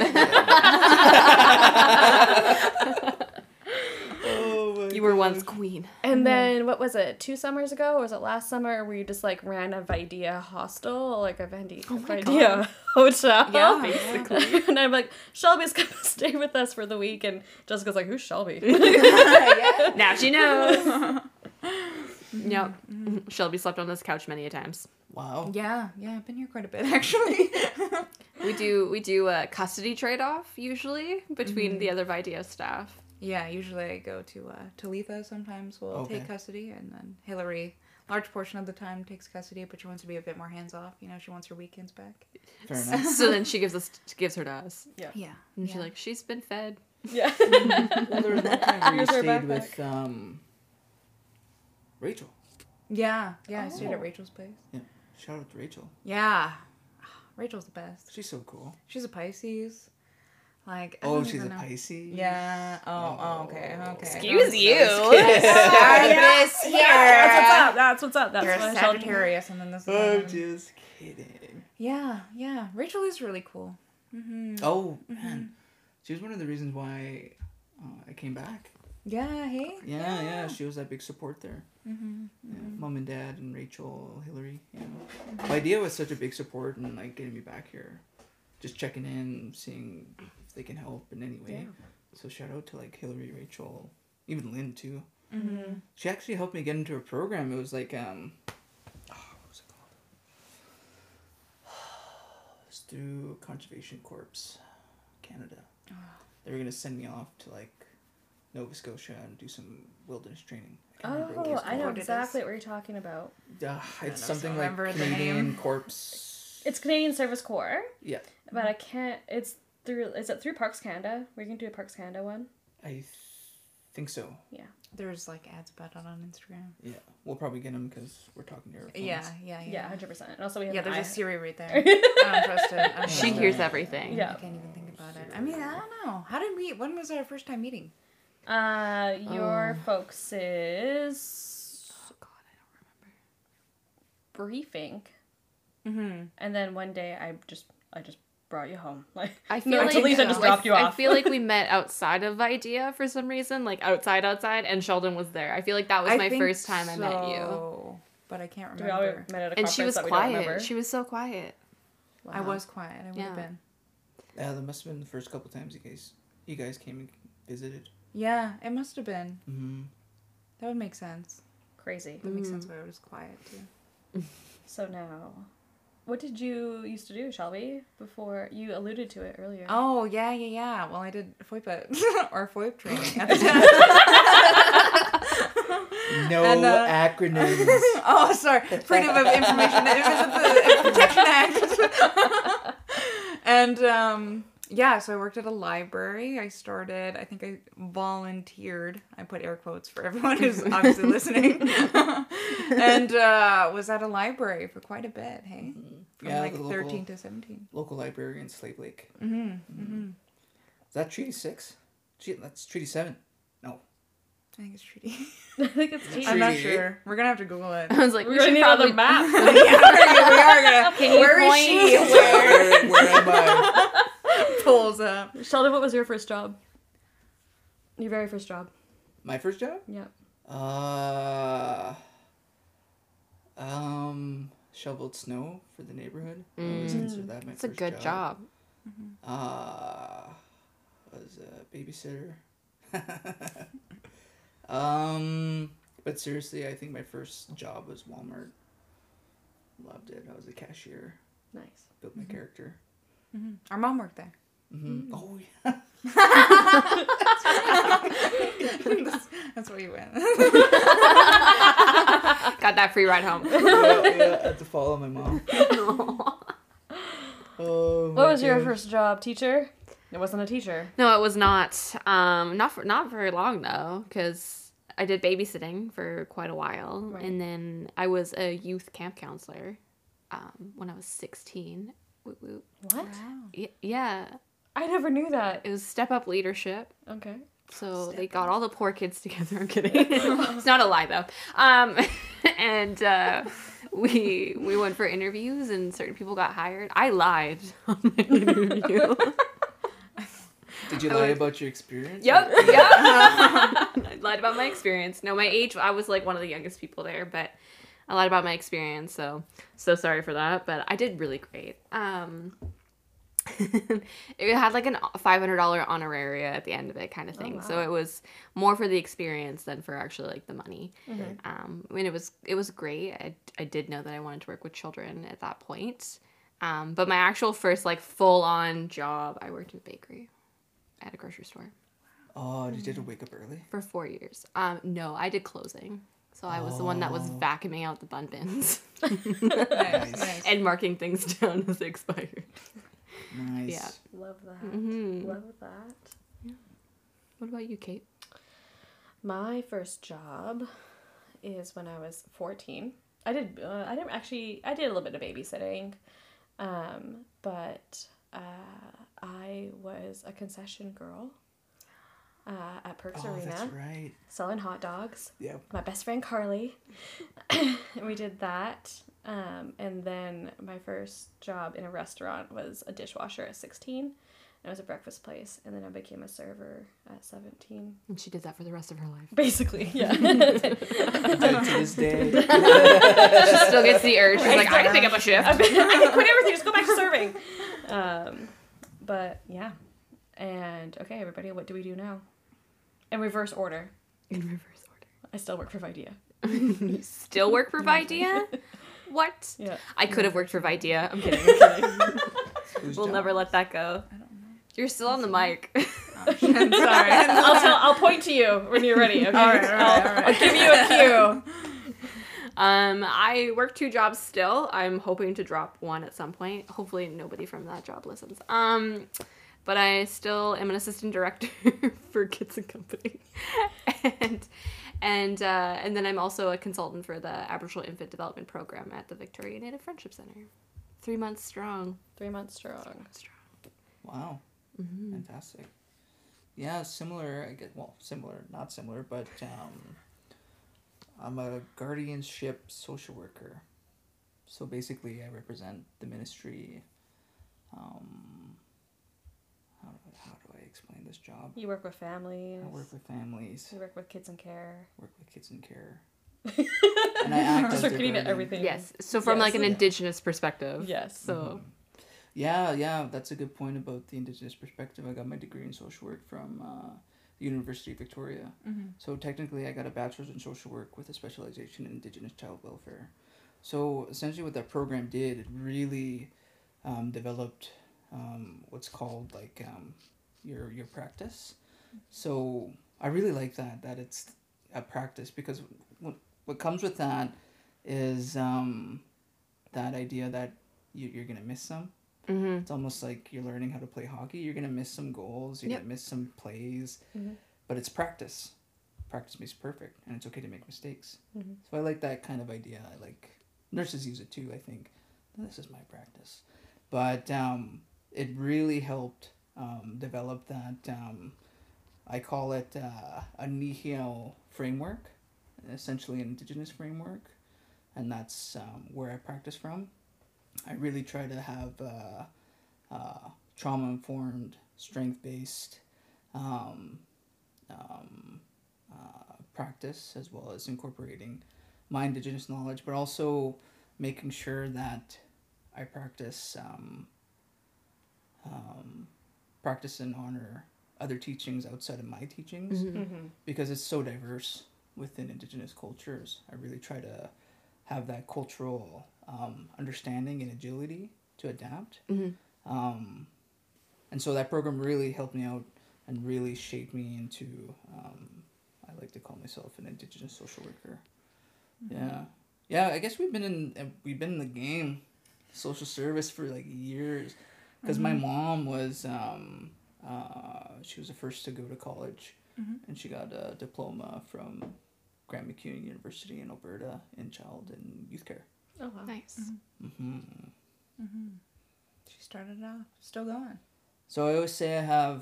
Speaker 4: Oh my
Speaker 1: You were once queen.
Speaker 2: And then what was it? Two summers ago, or was it last summer? Where you just like ran a Vidia hostel, like a Vendi
Speaker 1: Oh my
Speaker 2: Vidia hotel,
Speaker 3: Yeah,
Speaker 2: basically. And I'm like, Shelby's gonna stay with us for the week, and Jessica's like, who's Shelby?
Speaker 3: yeah.
Speaker 1: Now she knows. Yep. Shelby slept on this couch many a times.
Speaker 4: Wow.
Speaker 3: Yeah. Yeah. I've been here quite a bit actually.
Speaker 1: We do we do a custody trade off usually between the other Vidio staff.
Speaker 3: Yeah, usually I go to uh, Talitha sometimes will
Speaker 4: Okay.
Speaker 3: take custody, and then Hillary, large portion of the time, takes custody, but she wants to be a bit more hands off. You know, she wants her weekends back.
Speaker 4: Fair enough.
Speaker 1: So then she gives us gives her to us.
Speaker 2: Yeah.
Speaker 3: Yeah.
Speaker 1: And
Speaker 3: yeah.
Speaker 1: she's like, she's been fed.
Speaker 2: Yeah.
Speaker 4: Well, there was one time where you
Speaker 2: Here's her
Speaker 4: stayed
Speaker 2: backpack.
Speaker 4: with um, Rachel.
Speaker 3: yeah, yeah, I stayed
Speaker 2: Oh.
Speaker 3: at Rachel's place.
Speaker 4: Yeah. Shout out to Rachel.
Speaker 3: Yeah. Rachel's the best.
Speaker 4: She's so cool.
Speaker 3: She's a Pisces. Like, I
Speaker 4: Oh,
Speaker 3: don't
Speaker 4: she's a
Speaker 3: even know.
Speaker 4: Pisces.
Speaker 3: Yeah. Oh, oh, okay,
Speaker 4: Oh.
Speaker 3: okay.
Speaker 1: Excuse you.
Speaker 3: Start this here.
Speaker 2: That's what's up. That's what's up. That's
Speaker 3: You're a
Speaker 2: what Sheldon-
Speaker 3: Sagittarius, and then this is.
Speaker 4: I'm
Speaker 3: um,
Speaker 4: just kidding.
Speaker 3: Yeah, yeah. Rachel is really cool. Mm-hmm.
Speaker 4: Oh man, she was one of the reasons why uh, I came back.
Speaker 3: Yeah. Hey.
Speaker 4: Yeah, yeah, she was that big support there.
Speaker 3: Mm-hmm.
Speaker 4: Yeah, mom and dad and Rachel, Hillary. Yeah, my idea was such a big support and like getting me back here, just checking in, seeing if they can help in any way. So shout out to like Hillary, Rachel, even Lynn too.
Speaker 3: Mm-hmm.
Speaker 4: She actually helped me get into a program. It was like um, oh, what was it called? It was through Conservation Corps Canada. They were gonna send me off to like Nova Scotia and do some wilderness training. I can't remember what it
Speaker 2: Oh,
Speaker 4: was
Speaker 2: I know
Speaker 3: What it
Speaker 2: exactly what you're talking about.
Speaker 4: Uh,
Speaker 3: don't
Speaker 4: it's
Speaker 3: know,
Speaker 4: something
Speaker 3: so
Speaker 4: like
Speaker 3: remember the
Speaker 4: Canadian
Speaker 3: name.
Speaker 4: Corps.
Speaker 2: It's Canadian Service Corps,
Speaker 4: Yeah,
Speaker 2: but I can't. It's through. Is it through Parks Canada? We can do a Parks Canada one.
Speaker 4: I th- think so.
Speaker 3: There's like ads about it on Instagram.
Speaker 4: Yeah, we'll probably get them because we're talking to her. phones.
Speaker 3: Yeah, yeah,
Speaker 2: Yeah,
Speaker 3: yeah.
Speaker 2: hundred percent. And also we have.
Speaker 3: Yeah, there's
Speaker 2: an
Speaker 3: a
Speaker 2: I-
Speaker 3: Siri right there. I don't trust it. I don't
Speaker 1: She
Speaker 3: trust
Speaker 1: hears
Speaker 3: it.
Speaker 1: everything.
Speaker 2: Yeah.
Speaker 3: I can't even think about it. I mean, I don't know. How did we? When was our first time meeting?
Speaker 2: Uh, your
Speaker 1: Oh.
Speaker 2: folks is
Speaker 1: Oh God, I don't remember.
Speaker 2: briefing,
Speaker 3: Mm-hmm.
Speaker 2: and then one day I just I just brought you home. Like
Speaker 1: I feel
Speaker 2: no,
Speaker 1: like
Speaker 2: Talisa just
Speaker 1: I-
Speaker 2: dropped you
Speaker 1: I
Speaker 2: off.
Speaker 1: feel like we met outside of Idea for some reason, like outside, outside, and Sheldon was there. I feel like that was
Speaker 3: I
Speaker 1: my
Speaker 3: think
Speaker 1: first time I met you.
Speaker 3: so, but I can't
Speaker 2: we all
Speaker 3: remember.
Speaker 2: met at a
Speaker 1: And
Speaker 2: conference
Speaker 1: she was
Speaker 2: that we don't remember.
Speaker 1: quiet. She was so quiet.
Speaker 3: I was quiet. I would
Speaker 1: Yeah.
Speaker 3: have been.
Speaker 4: Yeah, that must have been the first couple times you guys you guys came and visited.
Speaker 3: Yeah, it must have been.
Speaker 4: Mm-hmm.
Speaker 3: That would make sense.
Speaker 2: Crazy.
Speaker 3: That makes
Speaker 1: Mm.
Speaker 3: sense why I was quiet too.
Speaker 2: So now, what did you used to do, Shelby? Before you alluded to it earlier.
Speaker 3: Oh yeah, yeah, yeah. Well, I did FOIPA or FOIP training at the time.
Speaker 4: No
Speaker 3: And, uh,
Speaker 4: acronyms.
Speaker 3: Oh, sorry. Freedom of Information Protection Act. And um, yeah, so I worked at a library. I started. I think I volunteered. I put air quotes for everyone who's obviously listening. And uh, was at a library for quite a bit. Hey, from
Speaker 4: Yeah,
Speaker 3: like
Speaker 4: the local-
Speaker 3: thirteen to seventeen.
Speaker 4: Local library in Slave Lake.
Speaker 3: Mm-hmm. Mm-hmm.
Speaker 4: Is that Treaty Six? Gee, that's Treaty Seven. No.
Speaker 3: I think it's treaty.
Speaker 2: I think it's cheating.
Speaker 3: I'm not
Speaker 4: Treaty eight.
Speaker 3: sure. We're gonna have to Google it.
Speaker 1: I was like,
Speaker 2: We're
Speaker 1: we
Speaker 2: gonna
Speaker 1: should
Speaker 2: need
Speaker 1: probably
Speaker 2: another map.
Speaker 3: Yeah, we are gonna.
Speaker 1: Can you
Speaker 3: Where is
Speaker 1: point
Speaker 3: she?
Speaker 1: to where?
Speaker 4: Where, where am I?
Speaker 3: Pulls up.
Speaker 2: Sheldon, what was your first job? Your very first job.
Speaker 4: My first job?
Speaker 2: Yeah.
Speaker 4: Uh. Um. Shoveled snow for the neighborhood. I always
Speaker 1: Mm.
Speaker 4: consider that my
Speaker 1: It's a
Speaker 4: first
Speaker 1: good job.
Speaker 4: Uh, was a babysitter. um, but seriously, I think my first job was Walmart. Loved it. I was a cashier.
Speaker 2: Nice.
Speaker 4: Built my character.
Speaker 3: Mm-hmm. Our mom worked there.
Speaker 4: Mm-hmm. Oh yeah.
Speaker 3: that's, that's where you went.
Speaker 1: Got that free ride home.
Speaker 4: yeah, yeah. I had to follow my mom. Oh.
Speaker 2: What was your first job, teacher? It wasn't a teacher.
Speaker 1: No, it was not. Um, not for not very long though, because I did babysitting for quite a while,
Speaker 2: Right.
Speaker 1: and then I was a youth camp counselor um, when I was sixteen. Woot woot.
Speaker 2: What?
Speaker 1: Y- yeah,
Speaker 2: I never knew that.
Speaker 1: it was Step Up Leadership.
Speaker 2: Okay.
Speaker 1: So they got all the poor kids together. I'm kidding. It's not a lie though. Um, and uh, we we went for interviews, and certain people got hired. I lied on my interview.
Speaker 4: Did you lie about your experience?
Speaker 1: Yep, yep. I lied about my experience. No, my age, I was like one of the youngest people there, but I lied about my experience, so so sorry for that, but I did really great. Um, it had like a five hundred dollars honoraria at the end of it kind of thing,
Speaker 2: Oh, wow.
Speaker 1: so it was more for the experience than for actually like the money.
Speaker 2: Mhm.
Speaker 1: Um, I mean, it was it was great. I, I did know that I wanted to work with children at that point, um, but my actual first like full-on job, I worked in a bakery at a grocery store.
Speaker 4: Oh, did you have to wake up early?
Speaker 1: For four years. Um, no, I did closing. So I was the one that was
Speaker 4: Oh.
Speaker 1: vacuuming out the bun bins
Speaker 3: Nice, nice.
Speaker 1: and marking things down as they expired.
Speaker 4: Nice.
Speaker 1: Yeah.
Speaker 2: Love that.
Speaker 1: Mhm.
Speaker 2: Love that.
Speaker 1: What about you, Kate?
Speaker 2: My first job is when I was fourteen. I did. Uh, I didn't actually. I did a little bit of babysitting, um, but uh, I was a concession girl uh, at Perks
Speaker 4: Oh,
Speaker 2: Arena,
Speaker 4: that's right.
Speaker 2: selling hot dogs.
Speaker 4: Yep.
Speaker 2: My best friend Carly, and we did that. Um, and then my first job in a restaurant was a dishwasher at sixteen. It was a breakfast place, and then I became a server at seventeen.
Speaker 1: And she did that for the rest of her life.
Speaker 2: Basically, yeah.
Speaker 4: I did it to this day.
Speaker 1: She still gets the urge. She's like, I can pick up a shift.
Speaker 2: I can quit everything. Just go back to serving. Um, but yeah, and okay, everybody, what do we do now? In reverse order.
Speaker 1: In reverse order.
Speaker 2: I still work for Videa.
Speaker 1: You still work for Videa? What?
Speaker 2: Yeah.
Speaker 1: I could have worked for Videa. I'm kidding. I'm kidding.
Speaker 4: Whose
Speaker 1: We'll
Speaker 4: job?
Speaker 1: never let that go.
Speaker 3: I don't know.
Speaker 1: You're still on the mic.
Speaker 3: Oh, shit, sorry.
Speaker 2: I'll tell. I'll point to you when you're ready. Okay.
Speaker 3: All right, all right,
Speaker 2: I'll,
Speaker 3: all right.
Speaker 2: I'll give you a cue.
Speaker 1: Um, I work two jobs still. I'm hoping to drop one at some point. Hopefully nobody from that job listens. Um, but I still am an assistant director for Kids and Company. and and uh, and then I'm also a consultant for the Aboriginal Infant Development Program at the Victoria Native Friendship Center. Three months strong.
Speaker 2: Three months strong.
Speaker 1: strong.
Speaker 4: Wow.
Speaker 1: Mm-hmm.
Speaker 4: Fantastic. Yeah, similar, I guess, well, similar, not similar, but um, I'm a guardianship social worker. So basically, I represent the Ministry um, how do, how do I explain this job?
Speaker 2: You work with families.
Speaker 4: I work with families,
Speaker 2: You work with kids in care.
Speaker 4: work with kids in care, and I act as
Speaker 2: Just
Speaker 4: their
Speaker 2: repeating
Speaker 4: guardian.
Speaker 2: everything.
Speaker 1: Yes. So from
Speaker 2: Yes.
Speaker 1: like an
Speaker 4: Yeah.
Speaker 1: indigenous perspective.
Speaker 2: Yes.
Speaker 1: So
Speaker 4: Yeah, yeah, that's a good point about the Indigenous perspective. I got my degree in social work from uh, the University of Victoria.
Speaker 3: Mm-hmm.
Speaker 4: So technically, I got a bachelor's in social work with a specialization in Indigenous child welfare. So essentially, what that program did, it really um, developed um, what's called like um, your your practice. So I really like that that it's a practice, because what what comes with that is um, that idea that you, you're gonna miss some.
Speaker 1: mm-hmm.
Speaker 4: It's almost like you're learning how to play hockey. You're gonna miss some goals. You're
Speaker 1: Yep.
Speaker 4: gonna miss some plays,
Speaker 2: Mhm.
Speaker 4: but it's practice. Practice makes perfect, and it's okay to make mistakes.
Speaker 2: Mhm.
Speaker 4: So I like that kind of idea. I like nurses use it too. I think this is my practice, but um, it really helped um, develop that. Um, I call it uh, a Nihil framework, essentially an Indigenous framework, and that's um, where I practice from. I really try to have uh, uh, trauma-informed, strength-based um, um, uh, practice, as well as incorporating my Indigenous knowledge, but also making sure that I practice um, um, practice and honor other teachings outside of my teachings,
Speaker 1: Mm-hmm.
Speaker 2: Mm-hmm.
Speaker 4: because it's so diverse within Indigenous cultures. I really try to have that cultural um, understanding and agility to adapt.
Speaker 1: Mm-hmm.
Speaker 4: Um, and so that program really helped me out and really shaped me into, um, I like to call myself an Indigenous social worker. Yeah. Yeah, I guess we've been in, uh, we've been in the game, social service, for like years. Because my mom was, um, uh, she was the first to go to college,
Speaker 3: Mhm.
Speaker 4: and she got a diploma from Grant MacEwan University in Alberta in child and youth care.
Speaker 2: Oh wow.
Speaker 1: Nice.
Speaker 4: hmm
Speaker 3: Mm-hmm. She started off, still going.
Speaker 4: So I always say I have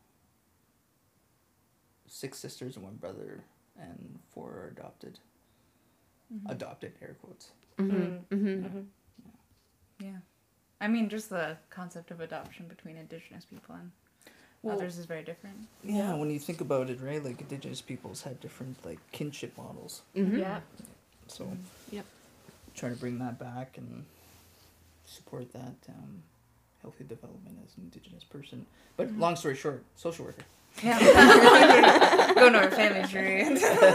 Speaker 4: six sisters and one brother, and four are adopted. Adopted, air quotes.
Speaker 1: Mm-hmm. Mm-hmm.
Speaker 2: Mm-hmm.
Speaker 3: Yeah. I mean, just the concept of adoption between Indigenous people and
Speaker 4: Well,
Speaker 3: others is very different.
Speaker 4: Yeah, when you think about it, right? Like Indigenous peoples had different like kinship models.
Speaker 1: Mm-hmm.
Speaker 2: Yeah.
Speaker 4: So
Speaker 1: Yep.
Speaker 4: trying to bring that back and support that um, healthy development as an Indigenous person. But long story short, social worker.
Speaker 3: Yeah. Go to our family tree.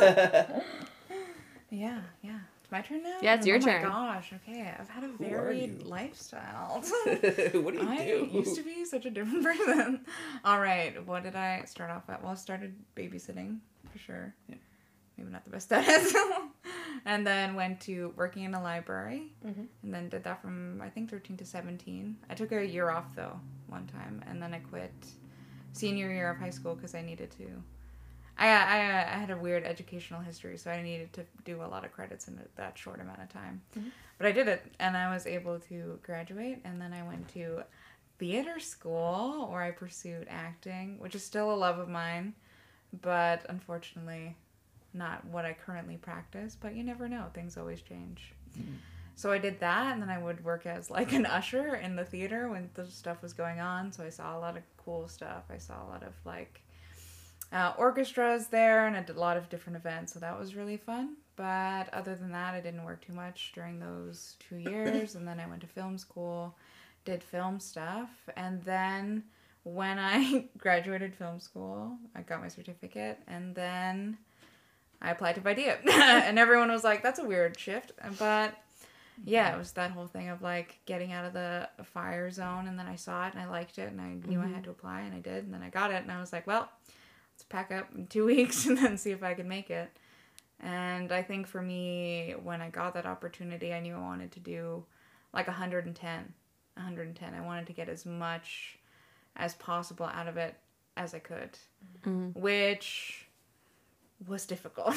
Speaker 3: yeah, yeah. It's my turn now?
Speaker 1: Yeah, it's your
Speaker 3: oh
Speaker 1: turn.
Speaker 3: Oh my gosh, okay. I've had a
Speaker 4: Who are
Speaker 3: varied
Speaker 4: you?
Speaker 3: lifestyle.
Speaker 4: What do you
Speaker 3: I
Speaker 4: do?
Speaker 3: used to be such a different person. All right, what did I start off at? Well, I started babysitting, for sure.
Speaker 4: Yeah.
Speaker 3: Maybe not the best at it. And then went to working in a library.
Speaker 2: Mm-hmm.
Speaker 3: And then did that from, I think, thirteen to seventeen. I took a year off, though, one time. And then I quit senior year of high school because I needed to. I, I, I had a weird educational history, so I needed to do a lot of credits in that short amount of time.
Speaker 2: Mhm.
Speaker 3: But I did it, and I was able to graduate. And then I went to theater school, where I pursued acting, which is still a love of mine. But unfortunately, not what I currently practice, but you never know. Things always change.
Speaker 4: Mhm.
Speaker 3: So I did that, and then I would work as like an usher in the theater when the stuff was going on. So I saw a lot of cool stuff. I saw a lot of like uh, orchestras there, and I did a lot of different events. So that was really fun. But other than that, I didn't work too much during those two years. And then I went to film school, did film stuff, and then when I graduated film school, I got my certificate, and then I applied to Videa. And everyone was like, that's a weird shift. But yeah, it was that whole thing of like getting out of the fire zone, and then I saw it and I liked it, and I knew I had to apply, and I did, and then I got it, and I was like, well, let's pack up in two weeks and then see if I can make it. And I think for me, when I got that opportunity, I knew I wanted to do like one hundred ten. one hundred ten. I wanted to get as much as possible out of it as I could,
Speaker 1: Mm-hmm.
Speaker 3: which was difficult.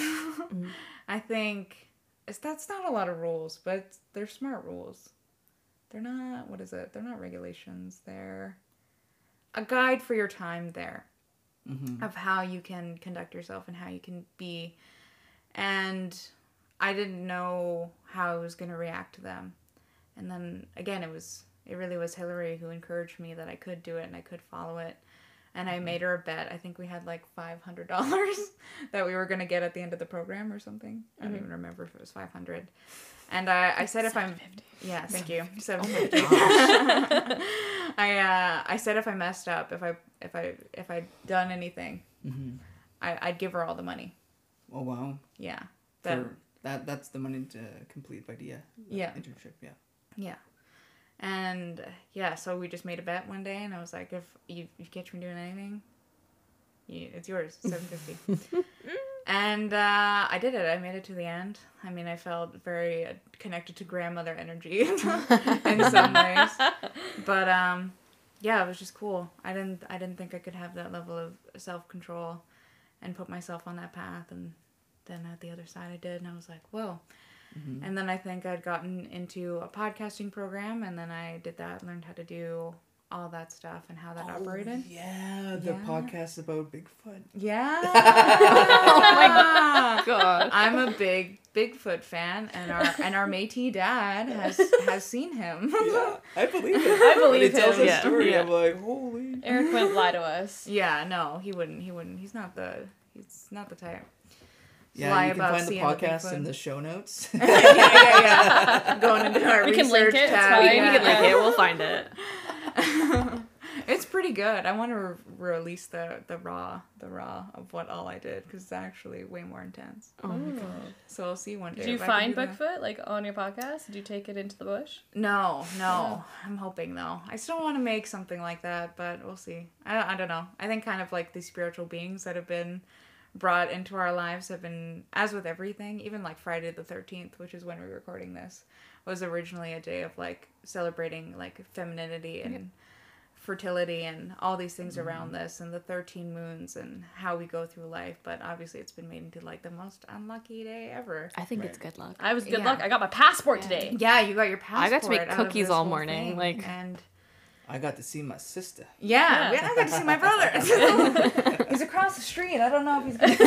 Speaker 3: I think it's, that's not a lot of rules, but they're smart rules. They're not, what is it? They're not regulations. They're a guide for your time there
Speaker 4: Mhm.
Speaker 3: of how you can conduct yourself and how you can be. And I didn't know how I was going to react to them. And then again, it was it really was Hillary who encouraged me that I could do it and I could follow it. And I made her a bet. I think we had like five hundred dollars that we were going to get at the end of the program or something. I don't
Speaker 2: Mhm.
Speaker 3: even remember if it was five hundred. And I, I said if I'm... Yeah, thank you. seven fifty. I uh, I said if I messed up, if I if I if I'd done anything,
Speaker 4: Mm-hmm.
Speaker 3: I, I'd give her all the money.
Speaker 4: Oh wow.
Speaker 3: Yeah. That,
Speaker 4: For that that's the money to complete Videa.
Speaker 3: Yeah.
Speaker 4: Internship. Yeah.
Speaker 3: yeah. And yeah, so we just made a bet one day, and I was like, if you, you catch me doing anything, you, it's yours, seven fifty. And uh, I did it. I made it to the end. I mean, I felt very uh, connected to grandmother energy in some ways. But um, yeah, it was just cool. I didn't I didn't think I could have that level of self control and put myself on that path. And then at the other side, I did, and I was like, whoa.
Speaker 4: Mm-hmm.
Speaker 3: And then I think I'd gotten into a podcasting program, and then I did that, learned how to do all that stuff and how that operated.
Speaker 4: Yeah, the
Speaker 3: Yeah.
Speaker 4: podcast about Bigfoot.
Speaker 3: Yeah.
Speaker 1: Oh my God.
Speaker 3: I'm a big Bigfoot fan, and our and our Métis dad has has seen him.
Speaker 4: Yeah, I believe it.
Speaker 2: I believe
Speaker 4: when he tells
Speaker 2: him,
Speaker 4: a
Speaker 2: yeah.
Speaker 4: story,
Speaker 1: Yeah.
Speaker 4: I'm like, holy.
Speaker 2: Eric wouldn't lie to us.
Speaker 3: Yeah, no, he wouldn't. He wouldn't. He's not the. He's not the type.
Speaker 4: Yeah,
Speaker 3: Lie
Speaker 4: you can
Speaker 3: about
Speaker 4: find the
Speaker 3: seeing the
Speaker 4: podcast
Speaker 3: Bigfoot.
Speaker 4: in the show notes.
Speaker 3: yeah, yeah, yeah. Going into our
Speaker 2: We can
Speaker 3: research
Speaker 2: link it, it's
Speaker 3: tab.
Speaker 2: fine.
Speaker 1: We,
Speaker 3: yeah.
Speaker 1: we can link it. We'll find it.
Speaker 3: It's pretty good. I want to re- release the the raw the raw of what all I did because it's actually way more intense.
Speaker 1: Oh my
Speaker 2: Ooh.
Speaker 1: God.
Speaker 3: So I'll see one day.
Speaker 2: Did you
Speaker 3: if I can
Speaker 2: find
Speaker 3: do that.
Speaker 2: Bigfoot like on your podcast? Did you take it into the bush?
Speaker 3: No, no.
Speaker 2: Oh.
Speaker 3: I'm hoping though. I still want to make something like that, but we'll see. I I don't know. I think kind of like these spiritual beings that have been brought into our lives have been, as with everything, even like Friday the thirteenth, which is when we're recording this, was originally a day of like celebrating like femininity and fertility and all these things around this and the thirteen moons and how we go through life. But obviously it's been made into like the most unlucky day ever.
Speaker 1: I think
Speaker 4: Right.
Speaker 1: it's good luck.
Speaker 2: I was good
Speaker 3: Yeah.
Speaker 2: luck. I got my passport
Speaker 1: Yeah.
Speaker 2: today.
Speaker 3: Yeah, you got your passport.
Speaker 1: I got to make
Speaker 3: out of
Speaker 1: cookies
Speaker 3: this
Speaker 1: all
Speaker 3: whole
Speaker 1: morning,
Speaker 3: thing,
Speaker 1: like-
Speaker 3: and
Speaker 4: I got to see my sister.
Speaker 3: yeah,
Speaker 2: Yeah.
Speaker 3: I got to see my brother. He's across the street. I don't know if he's gonna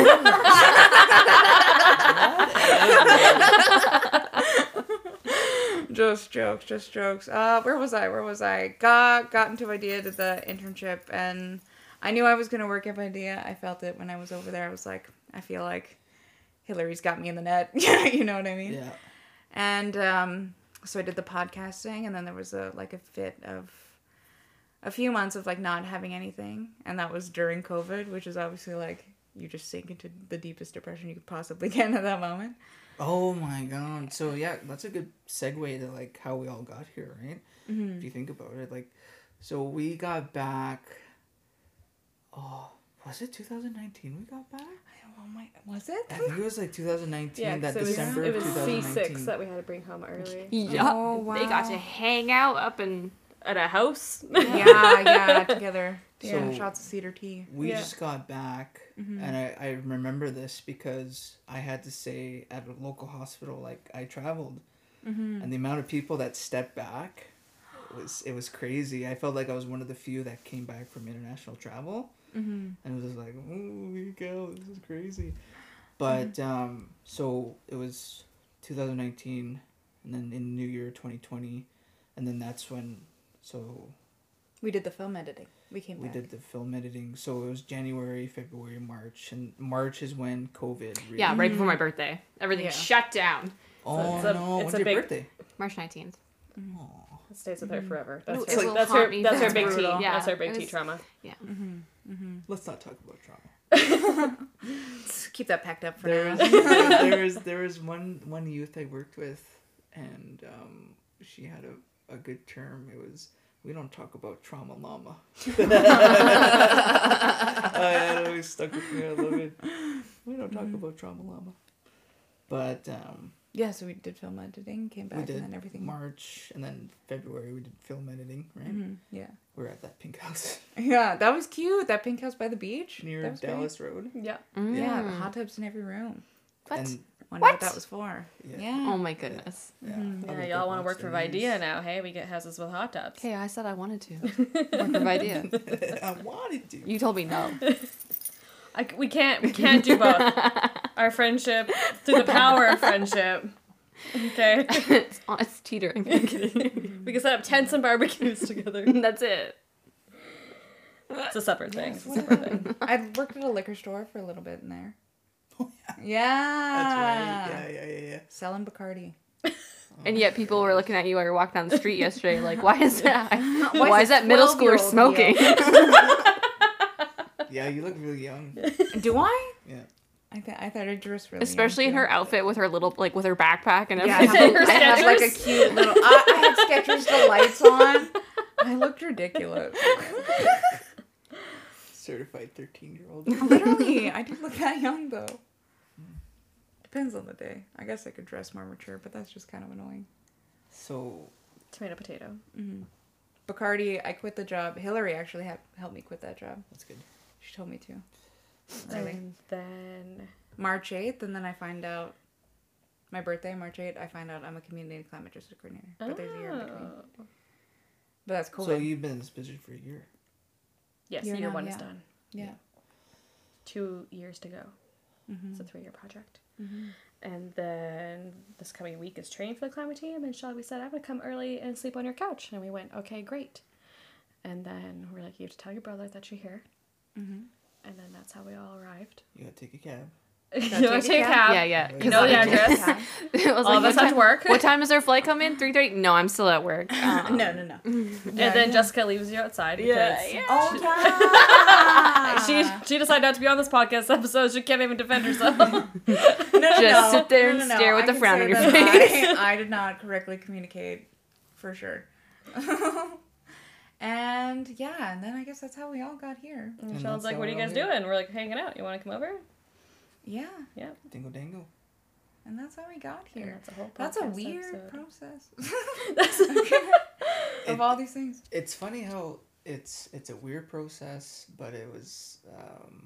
Speaker 3: Just jokes, just jokes. Uh, where was I? Where was I? Got got into Idea, did the internship, and I knew I was gonna work at Idea. I felt it when I was over there. I was like, I feel like Hillary's got me in the net. You know what I mean?
Speaker 4: Yeah.
Speaker 3: And um, so I did the podcasting, and then there was a like a fit of a few months of like not having anything, and that was during COVID, which is obviously like you just sink into the deepest depression you could possibly get at that moment.
Speaker 4: Oh my god. So yeah, that's a good segue to like how we all got here, right?
Speaker 3: Mm-hmm.
Speaker 4: If you think about it, like, so we got back. Oh, was it two thousand nineteen? We got back.
Speaker 3: Oh my, was it?
Speaker 4: I think it was like two thousand nineteen.
Speaker 2: Yeah,
Speaker 4: that
Speaker 2: 'cause it was,
Speaker 4: December
Speaker 2: it
Speaker 4: of
Speaker 2: was
Speaker 4: two thousand
Speaker 2: C
Speaker 4: nineteen.
Speaker 2: six that we had to bring home early.
Speaker 1: Yeah.
Speaker 3: Oh,
Speaker 1: They got
Speaker 3: wow.
Speaker 1: to hang out up in.
Speaker 2: At a house.
Speaker 3: Yeah, yeah, together. Yeah,
Speaker 4: So-
Speaker 3: shots of cedar tea.
Speaker 4: We
Speaker 2: Yeah.
Speaker 4: just got back,
Speaker 3: Mhm.
Speaker 4: and I, I remember this because I had to say at a local hospital, like I traveled,
Speaker 3: Mm-hmm.
Speaker 4: and the amount of people that stepped back was it was crazy. I felt like I was one of the few that came back from international travel,
Speaker 3: Mm-hmm.
Speaker 4: and it was just like, holy cow, this is crazy. But um, so it was two thousand nineteen, and then in New Year twenty twenty, and then that's when so
Speaker 3: We did the film editing. We came
Speaker 4: we
Speaker 3: back.
Speaker 4: did the film editing. So it was January, February, March, and March is when COVID. Really...
Speaker 1: Yeah, right before my birthday. Everything
Speaker 3: Yeah.
Speaker 1: shut down.
Speaker 4: Oh
Speaker 2: it's a-
Speaker 4: no!
Speaker 2: it's
Speaker 4: When's
Speaker 2: a
Speaker 4: your
Speaker 2: big-
Speaker 4: birthday?
Speaker 1: March nineteenth.
Speaker 4: Oh.
Speaker 2: It stays with her forever.
Speaker 1: Ooh,
Speaker 2: That's
Speaker 1: it
Speaker 2: her,
Speaker 1: will
Speaker 2: that's
Speaker 1: haunt
Speaker 2: her,
Speaker 1: me
Speaker 2: that's her
Speaker 1: for
Speaker 2: big T.
Speaker 3: brutal.
Speaker 1: Yeah,
Speaker 2: That's her big
Speaker 1: it
Speaker 2: T
Speaker 1: was-
Speaker 2: trauma.
Speaker 3: Mm-hmm. Mm-hmm.
Speaker 4: Let's not talk about trauma.
Speaker 3: Keep that packed up for
Speaker 4: There
Speaker 3: now.
Speaker 4: was there was there was one one youth I worked with, and um, she had a, a good term. It was, we don't talk about trauma llama. I, it always stuck with me. I love it. We don't talk about trauma llama. But um,
Speaker 3: Yeah, so we did film editing, came back,
Speaker 4: we did
Speaker 3: and then everything.
Speaker 4: March, and then February we did film editing. Right,
Speaker 3: Mhm, Yeah.
Speaker 4: we were at that pink house
Speaker 3: Yeah, that was cute. That pink house by the beach.
Speaker 4: near
Speaker 3: That was great.
Speaker 4: Dallas Road.
Speaker 2: Yeah.
Speaker 3: Yeah, the
Speaker 1: Mm.
Speaker 3: hot tubs in every room.
Speaker 1: What?
Speaker 4: And
Speaker 3: Wonder what
Speaker 1: What?
Speaker 3: that was for.
Speaker 4: Yeah.
Speaker 3: Yeah.
Speaker 1: Oh my goodness.
Speaker 4: yeah,
Speaker 3: Mhm.
Speaker 4: I
Speaker 2: Yeah,
Speaker 4: looked
Speaker 2: y'all
Speaker 4: up
Speaker 2: want to work for
Speaker 4: monsters.
Speaker 2: Videa now, hey? We get houses with hot tubs.
Speaker 1: Okay, I said I wanted to. Work with idea.
Speaker 4: I wanted to.
Speaker 1: You told me no.
Speaker 2: I, we can't we can't do both. Our friendship, through the power of friendship. Okay.
Speaker 1: it's, it's teetering. I'm kidding.
Speaker 2: We can set up tents and barbecues together.
Speaker 1: That's it.
Speaker 2: It's a separate thing. It's a separate thing.
Speaker 3: I worked at a liquor store for a little bit in there.
Speaker 4: Oh, yeah.
Speaker 3: Yeah.
Speaker 4: That's right. Yeah, yeah, yeah, yeah.
Speaker 3: Selling Bacardi.
Speaker 1: And yet people were looking at you while you were walking down the street yesterday, like, why is that?
Speaker 3: Why
Speaker 1: Why,
Speaker 3: is
Speaker 1: is
Speaker 3: a
Speaker 1: that middle schooler
Speaker 3: twelve-year-old
Speaker 1: smoking?
Speaker 4: Yeah, you look really young.
Speaker 3: Do I?
Speaker 4: Yeah.
Speaker 3: I, th- I thought I dressed really
Speaker 1: Especially in
Speaker 3: young,
Speaker 1: her
Speaker 3: too.
Speaker 1: outfit with her little, like, with her backpack and
Speaker 3: Yeah, I
Speaker 1: everything.
Speaker 3: have, I have like a
Speaker 2: Skechers?
Speaker 3: cute little. I, I had Skechers the lights on. I looked ridiculous.
Speaker 4: Certified thirteen-year-old.
Speaker 3: Literally, I do look that young though. Depends on the day. I guess I could dress more mature, but that's just kind of annoying.
Speaker 4: So,
Speaker 2: Tomato, potato.
Speaker 3: Mm-hmm. Bacardi, I quit the job. Hillary actually had helped me quit that job.
Speaker 4: that's good.
Speaker 3: She told me to. Really?
Speaker 2: And then...
Speaker 3: March eighth, and then I find out my birthday, March eighth, I find out I'm a community climate justice coordinator. But there's a year in between.
Speaker 2: Oh.
Speaker 3: But that's cool.
Speaker 4: So you've been in this position for a year.
Speaker 2: Yes,
Speaker 3: Year
Speaker 2: year
Speaker 3: now,
Speaker 2: one
Speaker 3: yeah.
Speaker 2: is done.
Speaker 3: Yeah.
Speaker 2: Two years to go.
Speaker 3: Mm-hmm.
Speaker 2: It's a three-year project.
Speaker 3: Mm-hmm.
Speaker 2: And then this coming week is training for the climate team, and Shelby said, I'm going to come early and sleep on your couch. And we went, okay, great. And then we're like, you have to tell your brother that you're here.
Speaker 3: Mm-hmm.
Speaker 2: And then that's how we all arrived.
Speaker 4: You gotta take a cab.
Speaker 2: You
Speaker 3: take
Speaker 2: know,
Speaker 3: a
Speaker 2: take a
Speaker 3: cab?
Speaker 2: cab.
Speaker 1: Yeah, yeah.
Speaker 2: You know the
Speaker 1: like-
Speaker 2: address.
Speaker 1: I was
Speaker 2: All of
Speaker 1: like,
Speaker 2: us
Speaker 1: what
Speaker 2: have to
Speaker 1: time,
Speaker 2: work.
Speaker 1: what time does their flight come in? three thirty? No, I'm still at work. Um,
Speaker 3: no, no, no.
Speaker 2: And then Jessica leaves you outside because
Speaker 1: yeah.
Speaker 3: Oh, yeah.
Speaker 2: she she decided not to be on this podcast episode. She can't even defend herself.
Speaker 3: No, no,
Speaker 1: Just
Speaker 3: no.
Speaker 1: sit there
Speaker 3: No,
Speaker 1: and
Speaker 3: no, no.
Speaker 1: stare with
Speaker 3: I
Speaker 1: a
Speaker 3: can
Speaker 1: frown
Speaker 3: say
Speaker 1: on your
Speaker 3: that
Speaker 1: face.
Speaker 3: I, I did not correctly communicate, for sure. And yeah, and then I guess that's how we all got here.
Speaker 2: And
Speaker 4: And
Speaker 2: Sean's
Speaker 4: that's
Speaker 2: like,
Speaker 4: how
Speaker 2: what are you
Speaker 4: we're all
Speaker 2: guys
Speaker 4: here.
Speaker 2: doing? We're like, hanging out. You want to come over?
Speaker 3: Yeah,
Speaker 2: Yeah.
Speaker 4: Dingo dango.
Speaker 3: and that's how we got
Speaker 2: And
Speaker 3: here.
Speaker 2: that's a whole
Speaker 3: That's a
Speaker 2: podcast
Speaker 3: weird
Speaker 2: episode.
Speaker 3: process
Speaker 4: It-
Speaker 3: of all these things.
Speaker 4: It's funny how it's it's a weird process, but it was um,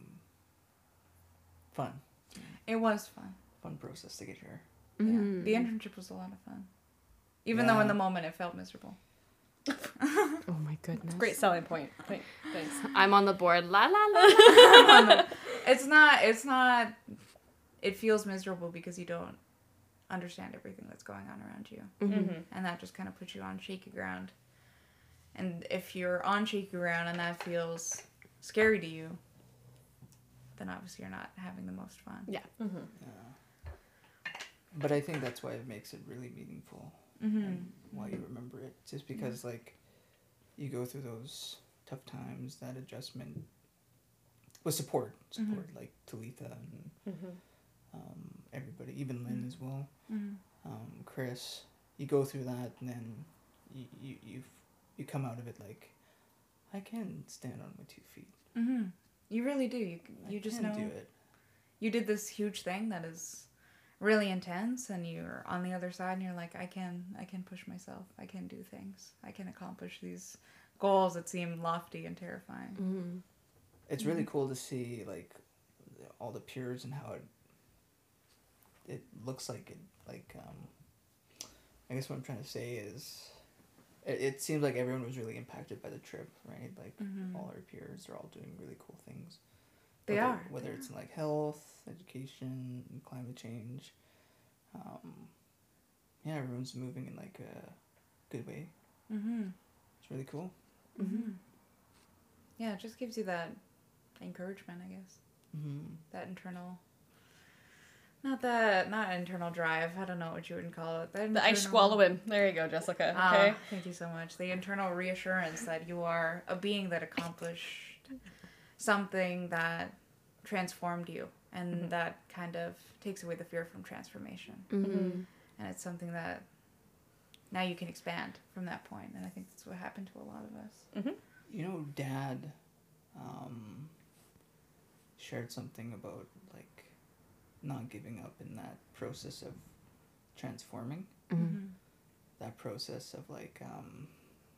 Speaker 4: fun.
Speaker 3: It was fun.
Speaker 4: Fun process to get here.
Speaker 1: Mhm.
Speaker 3: Yeah. The internship was a lot of fun. Even though in
Speaker 4: Yeah.
Speaker 3: the moment it felt miserable.
Speaker 1: Oh my goodness.
Speaker 2: Great selling point. Thank- Thanks.
Speaker 1: I'm on the board. La la la.
Speaker 3: It's not, it's not, it feels miserable because you don't understand everything that's going on around you.
Speaker 2: Mm-hmm.
Speaker 3: And that just kind of puts you on shaky ground. And if you're on shaky ground and that feels scary to you, then obviously you're not having the most fun.
Speaker 1: Yeah.
Speaker 2: Mm-hmm.
Speaker 4: Yeah. But I think that's why it makes it really meaningful.
Speaker 3: Mm-hmm.
Speaker 4: And why you remember it, just because like you go through those tough times, that adjustment with support, support like Talitha and
Speaker 2: Mm-hmm.
Speaker 4: um, everybody, even Lynn as well,
Speaker 3: Mm-hmm.
Speaker 4: um, Chris. You go through that, and then you you you you come out of it like, I can stand on my two feet.
Speaker 3: Mm-hmm. You really do. You you
Speaker 4: I
Speaker 3: just
Speaker 4: can
Speaker 3: know
Speaker 4: do it.
Speaker 3: you did this huge thing that is really intense, and you're on the other side, and you're like, I can I can push myself. I can do things. I can accomplish these goals that seem lofty and terrifying.
Speaker 1: Mhm.
Speaker 4: It's really cool to see like all the piers and how it it looks like it like um I guess what I'm trying to say is it, it seems like everyone was really impacted by the trip, right? Like
Speaker 3: Mhm.
Speaker 4: all our peers are all doing really cool things.
Speaker 3: They
Speaker 4: whether,
Speaker 3: are.
Speaker 4: whether it's in like health, education, climate change. Um, yeah, everyone's moving in like a good way.
Speaker 3: Mm-hmm.
Speaker 4: It's really cool.
Speaker 3: Mm-hmm. Yeah, it just gives you that encouragement, I guess.
Speaker 4: Mm-hmm.
Speaker 3: That internal, not that, not internal drive. I don't know what you would call it. That
Speaker 2: The ice
Speaker 3: internal-
Speaker 2: swallowing. There you go, Jessica.
Speaker 3: Ah,
Speaker 2: Okay.
Speaker 3: thank you so much. The internal reassurance that you are a being that accomplished something that transformed you, and
Speaker 2: Mhm.
Speaker 3: that kind of takes away the fear from transformation.
Speaker 1: Mhm.
Speaker 3: And it's something that now you can expand from that point. And I think that's what happened to a lot of us.
Speaker 2: Mm-hmm.
Speaker 4: You know, Dad um, shared something about like not giving up in that process of transforming.
Speaker 1: Mhm.
Speaker 4: That process of like um,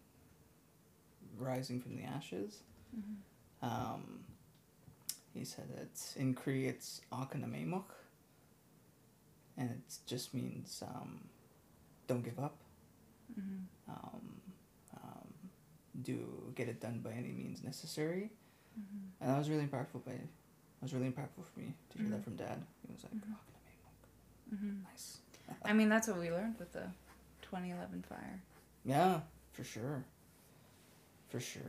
Speaker 4: rising from the ashes.
Speaker 3: Mm-hmm.
Speaker 4: Um, he said it's in Cree it's Akanamemuk, and it just means um, don't give up.
Speaker 3: Mm-hmm.
Speaker 4: Um, um, do get it done by any means necessary,
Speaker 3: Mm-hmm.
Speaker 4: and that was really impactful. By that was really impactful for me to hear
Speaker 3: Mhm.
Speaker 4: that from Dad. He was like,
Speaker 3: Mhm.
Speaker 4: Akanamemuk,
Speaker 3: Mm-hmm.
Speaker 4: nice.
Speaker 3: I mean, that's what we learned with the twenty eleven fire.
Speaker 4: Yeah, for sure. For sure.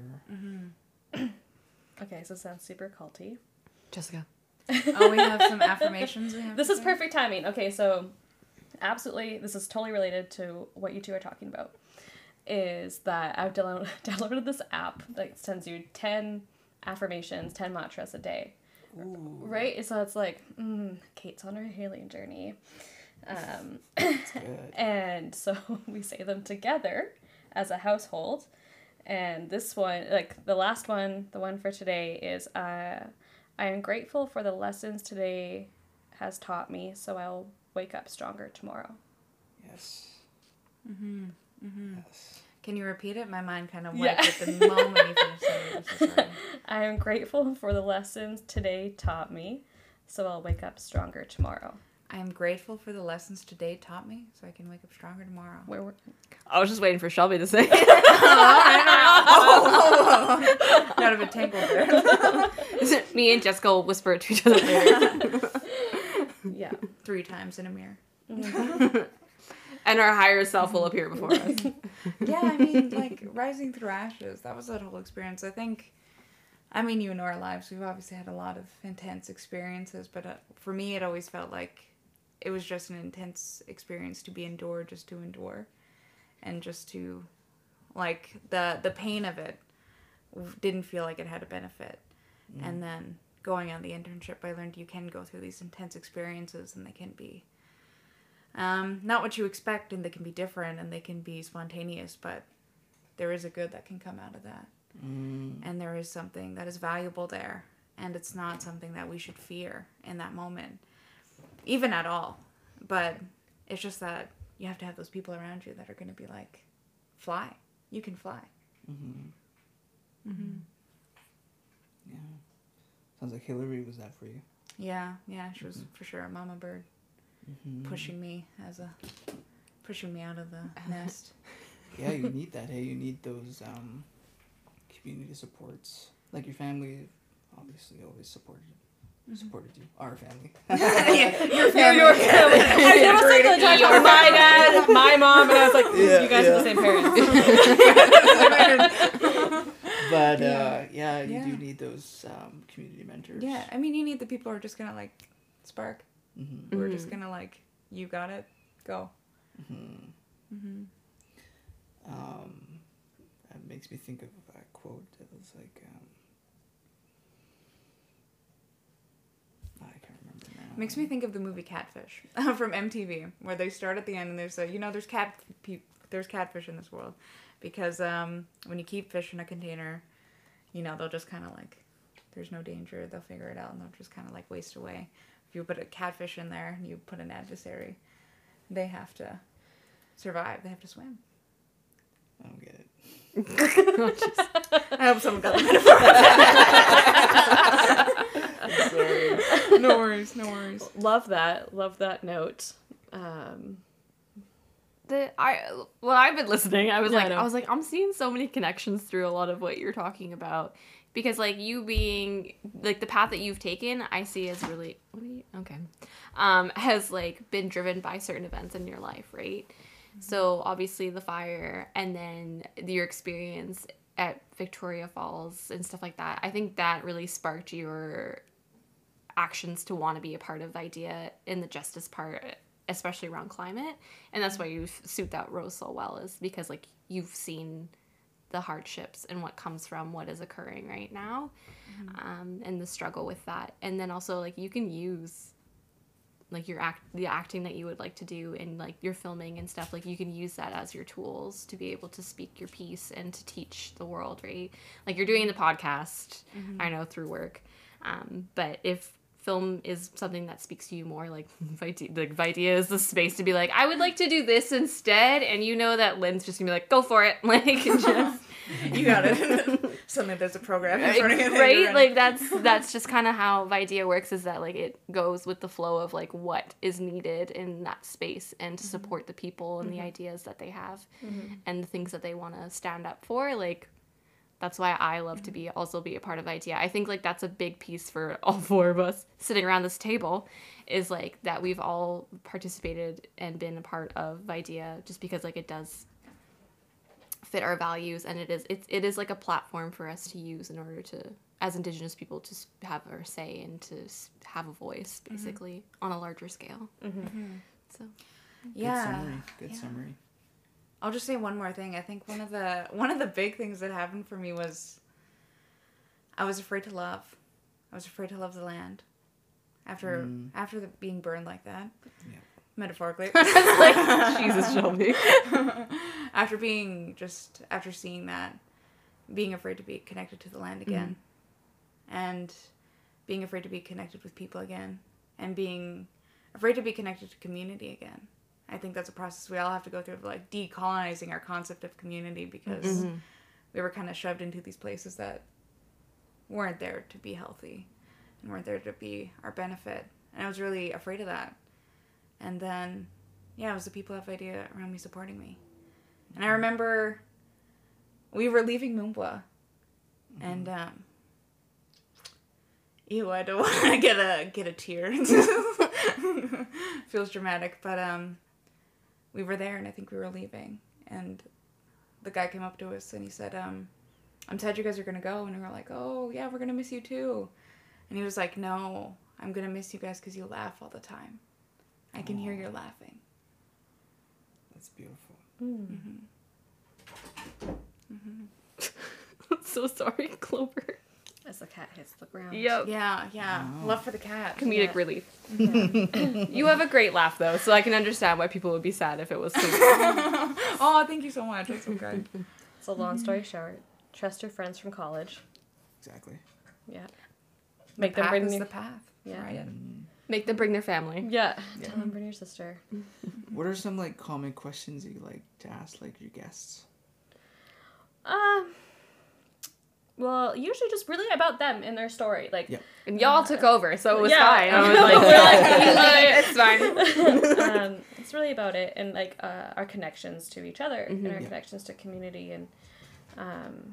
Speaker 2: Okay, so it sounds super culty.
Speaker 1: Jessica.
Speaker 3: Oh, we have some affirmations we have
Speaker 2: This
Speaker 3: to
Speaker 2: is
Speaker 3: say?
Speaker 2: perfect timing. Okay, so absolutely, this is totally related to what you two are talking about. Is that I've download- downloaded this app that sends you ten affirmations, ten mantras a day.
Speaker 4: Ooh,
Speaker 2: Right? So it's like, mm, Kate's on her healing journey. Um,
Speaker 4: that's good.
Speaker 2: and so we say them together as a household. And this one, like the last one, the one for today is uh, I am grateful for the lessons today has taught me, so I'll wake up stronger tomorrow.
Speaker 4: Yes.
Speaker 3: Mm-hmm. Mm-hmm.
Speaker 4: Yes.
Speaker 3: Can you repeat it? My mind kind of
Speaker 2: Yeah.
Speaker 3: went at the moment you finished saying it. I'm so sorry.
Speaker 2: I am grateful for the lessons today taught me, so I'll wake up stronger tomorrow.
Speaker 3: I am grateful for the lessons today taught me, so I can wake up stronger tomorrow.
Speaker 2: Where were
Speaker 1: I was just waiting for Shelby to say.
Speaker 3: Got a bit tangled there.
Speaker 1: Me and Jessica will whisper it to each other later.
Speaker 2: yeah.
Speaker 3: Three times in a mirror.
Speaker 1: And our higher self will appear before us.
Speaker 3: Yeah, I mean, like, rising through ashes, that was that whole experience. I think, I mean, you know our lives, we've obviously had a lot of intense experiences, but uh, for me, it always felt like it was just an intense experience to be endured, just to endure. And just to, like, the, the pain of it didn't feel like it had a benefit.
Speaker 4: Mm.
Speaker 3: And then going on the internship, I learned you can go through these intense experiences and they can be um, not what you expect, and they can be different and they can be spontaneous, but there is a good that can come out of that.
Speaker 4: Mm.
Speaker 3: And there is something that is valuable there. And it's not something that we should fear in that moment, even at all. But it's just that you have to have those people around you that are going to be like, fly. You can fly.
Speaker 4: Mm-hmm.
Speaker 3: Mm-hmm.
Speaker 4: Yeah. Sounds like Hillary was that for you.
Speaker 3: Yeah, yeah, she was
Speaker 4: Mhm.
Speaker 3: for sure a mama bird,
Speaker 4: Mm-hmm.
Speaker 3: pushing me as a, pushing me out of the nest.
Speaker 4: Yeah, you need that. Hey, you need those um, community supports. Like your family, obviously, always supported supported you. Our family.
Speaker 3: Yeah, your
Speaker 2: family. Your family. I never said that talking about my dad, my mom, and I was like,
Speaker 4: Yeah,
Speaker 2: you guys
Speaker 4: yeah.
Speaker 2: are the same parents.
Speaker 4: But
Speaker 3: Yeah.
Speaker 4: uh, yeah, you
Speaker 3: Yeah.
Speaker 4: do need those um, community mentors.
Speaker 3: Yeah, I mean, you need the people who are just gonna like spark.
Speaker 4: Mm-hmm.
Speaker 3: Who are
Speaker 1: Mhm.
Speaker 3: just gonna like, you got it, go.
Speaker 4: Mm-hmm.
Speaker 3: Mm-hmm.
Speaker 4: Um, that makes me think of a quote that was like, um, I can't remember now.
Speaker 3: Makes me think of the movie Catfish from M T V, where they start at the end and there's a, you know, there's cat, pe- there's catfish in this world, because um, when you keep fish in a container, you know, they'll just kind of like, there's no danger, they'll figure it out and they'll just kind of like waste away. If you put a catfish in there and you put an adversary, they have to survive. They have to swim.
Speaker 4: I don't get it.
Speaker 3: I hope someone got the metaphor.
Speaker 4: Sorry.
Speaker 3: No worries, no worries.
Speaker 2: Love that. Love that note. Um,
Speaker 1: The I well, I've been listening. I was
Speaker 2: Yeah, I
Speaker 1: like,
Speaker 2: know.
Speaker 1: I was like, I'm seeing so many connections through a lot of what you're talking about, because like you being like the path that you've taken, I see as really what are you okay, um, has like been driven by certain events in your life, right? Mm-hmm. So obviously the fire, and then your experience at Victoria Falls and stuff like that. I think that really sparked your actions to want to be a part of IDEA in the justice part, especially around climate. And that's why you suit that role so well, is because like you've seen the hardships and what comes from what is occurring right now, mm-hmm. um, and the struggle with that. And then also like you can use like your act the acting that you would like to do and like your filming and stuff, like you can use that as your tools to be able to speak your piece and to teach the world, right? Like you're doing the podcast, mm-hmm. I know, through work, um, but if film is something that speaks to you more, like Videa, like Videa is the space to be like, I would like to do this instead, and you know that Lynn's just gonna be like, go for it, like just
Speaker 3: You got it. Suddenly there's a program in front of you.
Speaker 1: right? Like that's that's just kind of how Videa works, is that like it goes with the flow of like what is needed in that space, and to support the people and mm-hmm. the ideas that they have, mm-hmm. and the things that they want to stand up for. Like that's why I love to be also be a part of IDEA. I think like that's a big piece for all four of us sitting around this table, is like that we've all participated and been a part of IDEA, just because like it does fit our values, and it is it, it is like a platform for us to use in order to, as Indigenous people, to s- have our say and to s- have a voice, basically, mm-hmm. on a larger scale. Mm-hmm. So,
Speaker 3: yeah,
Speaker 4: Good summary. Good
Speaker 3: yeah.
Speaker 4: summary.
Speaker 3: I'll just say one more thing. I think one of the one of the big things that happened for me was I was afraid to love. I was afraid to love the land after
Speaker 4: Mm.
Speaker 3: after the, being burned like that.
Speaker 4: Yeah.
Speaker 3: Metaphorically.
Speaker 1: like, Jesus, Shelby.
Speaker 3: After being just after seeing that, being afraid to be connected to the land again, mm-hmm. and being afraid to be connected with people again, and being afraid to be connected to community again. I think that's a process we all have to go through of like decolonizing our concept of community, because mm-hmm. we were kind of shoved into these places that weren't there to be healthy and weren't there to be our benefit. And I was really afraid of that. And then, yeah, it was the people of idea around me supporting me. And I remember we were leaving Moombwa, mm-hmm. and um, ew, I don't want to get a get a tear. Feels dramatic, but um, we were there, and I think we were leaving, and the guy came up to us and he said, um, "I'm sad you guys are gonna go," and we were like, "Oh yeah, we're gonna miss you too," and he was like, "No, I'm gonna miss you guys because you laugh all the time. I can Aww. hear your laughing."
Speaker 4: That's beautiful.
Speaker 3: Mm-hmm.
Speaker 1: Mm-hmm. So sorry, Clover.
Speaker 2: As the cat hits the ground.
Speaker 1: Yep.
Speaker 3: Yeah, yeah.
Speaker 4: Wow.
Speaker 3: Love for the cat.
Speaker 1: Comedic
Speaker 3: yeah.
Speaker 1: relief.
Speaker 3: Yeah.
Speaker 1: You have a great laugh, though, so I can understand why people would be sad if it was.
Speaker 3: Oh, thank you so much. That's so good.
Speaker 2: It's a long story short. Trust your friends from college.
Speaker 4: Exactly.
Speaker 2: Yeah.
Speaker 3: The
Speaker 2: Make them
Speaker 3: path
Speaker 2: bring
Speaker 3: is
Speaker 2: you-
Speaker 3: the path.
Speaker 2: Yeah.
Speaker 3: Right.
Speaker 1: Make them bring their family.
Speaker 2: Yeah.
Speaker 4: Yeah.
Speaker 2: Tell them bring your sister.
Speaker 4: What are some like common questions you like to ask like your guests?
Speaker 2: Um. Well, usually just really about them and their story. Like,
Speaker 4: Yeah.
Speaker 1: And y'all took over, so it was
Speaker 2: Yeah.
Speaker 1: fine. I was like,
Speaker 2: We're like,
Speaker 1: it's fine.
Speaker 2: um, it's really about it and like uh, our connections to each other
Speaker 1: Mm-hmm.
Speaker 2: and our
Speaker 4: Yeah.
Speaker 2: connections to community and um,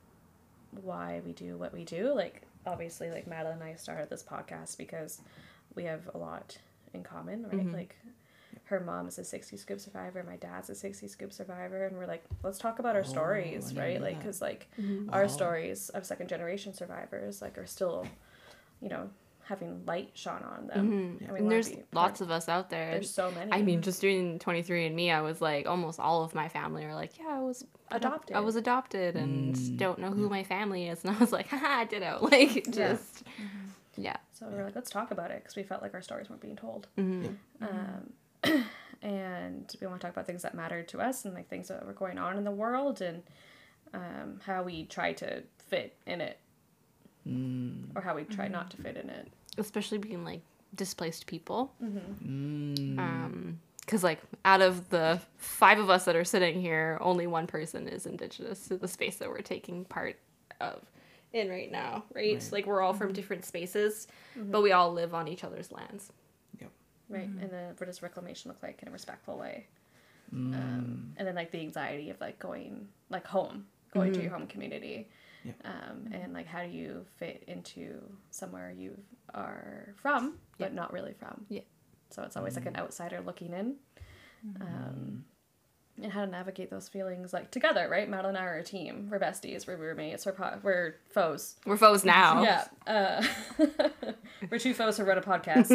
Speaker 2: why we do what we do. Like, obviously, like Madeline and I started this podcast because we have a lot in common, right?
Speaker 1: Mm-hmm.
Speaker 2: Like, her mom is a sixty scoop survivor, my dad's a sixty scoop survivor, and we're like, let's talk about our
Speaker 4: Oh,
Speaker 2: stories,
Speaker 4: I didn't
Speaker 2: right?
Speaker 4: know
Speaker 2: Like,
Speaker 4: that.
Speaker 2: because like
Speaker 1: Mm-hmm.
Speaker 2: our
Speaker 4: Wow.
Speaker 2: stories of second generation survivors like are still, you know, having light shone on them.
Speaker 1: Mm-hmm.
Speaker 2: And, we
Speaker 1: And
Speaker 2: wanna
Speaker 1: there's
Speaker 2: be
Speaker 1: lots
Speaker 2: part-
Speaker 1: of us out there.
Speaker 2: There's so many.
Speaker 1: I mean, just doing twenty-three and me, I was like, almost all of my family are like, yeah, I was
Speaker 2: Adopted.
Speaker 1: I was adopted and
Speaker 4: Mm,
Speaker 1: don't know who my family is. And I was like, haha, ditto. Like, just,
Speaker 2: Yeah.
Speaker 1: yeah.
Speaker 2: So we were like, let's talk about it because we felt like our stories weren't being told.
Speaker 1: Mm-hmm.
Speaker 2: Um, and we want to talk about things that mattered to us and like things that were going on in the world and um, how we try to fit in it
Speaker 4: Mm.
Speaker 2: or how we try not to fit in it.
Speaker 1: Especially being like displaced people.
Speaker 4: Mm.
Speaker 1: Um, because like out of the five of us that are sitting here, only one person is Indigenous to the space that we're taking part of in right now, right?
Speaker 4: Right.
Speaker 1: Like we're all from different spaces, but we all live on each other's lands.
Speaker 2: Right. And then what does reclamation look like in a respectful way?
Speaker 4: Mm.
Speaker 2: Um, and then like the anxiety of like going like home, going to your home community.
Speaker 4: Yeah.
Speaker 2: Um, and like how do you fit into somewhere you are from, but
Speaker 1: Yeah.
Speaker 2: not really from.
Speaker 1: Yeah.
Speaker 2: So it's always like an outsider looking in. Um, and how to navigate those feelings like together, right? Madeline and I are a team. We're besties. We're roommates. We're po- we're foes.
Speaker 1: We're foes now.
Speaker 2: Yeah. Uh, we're two foes who run a podcast.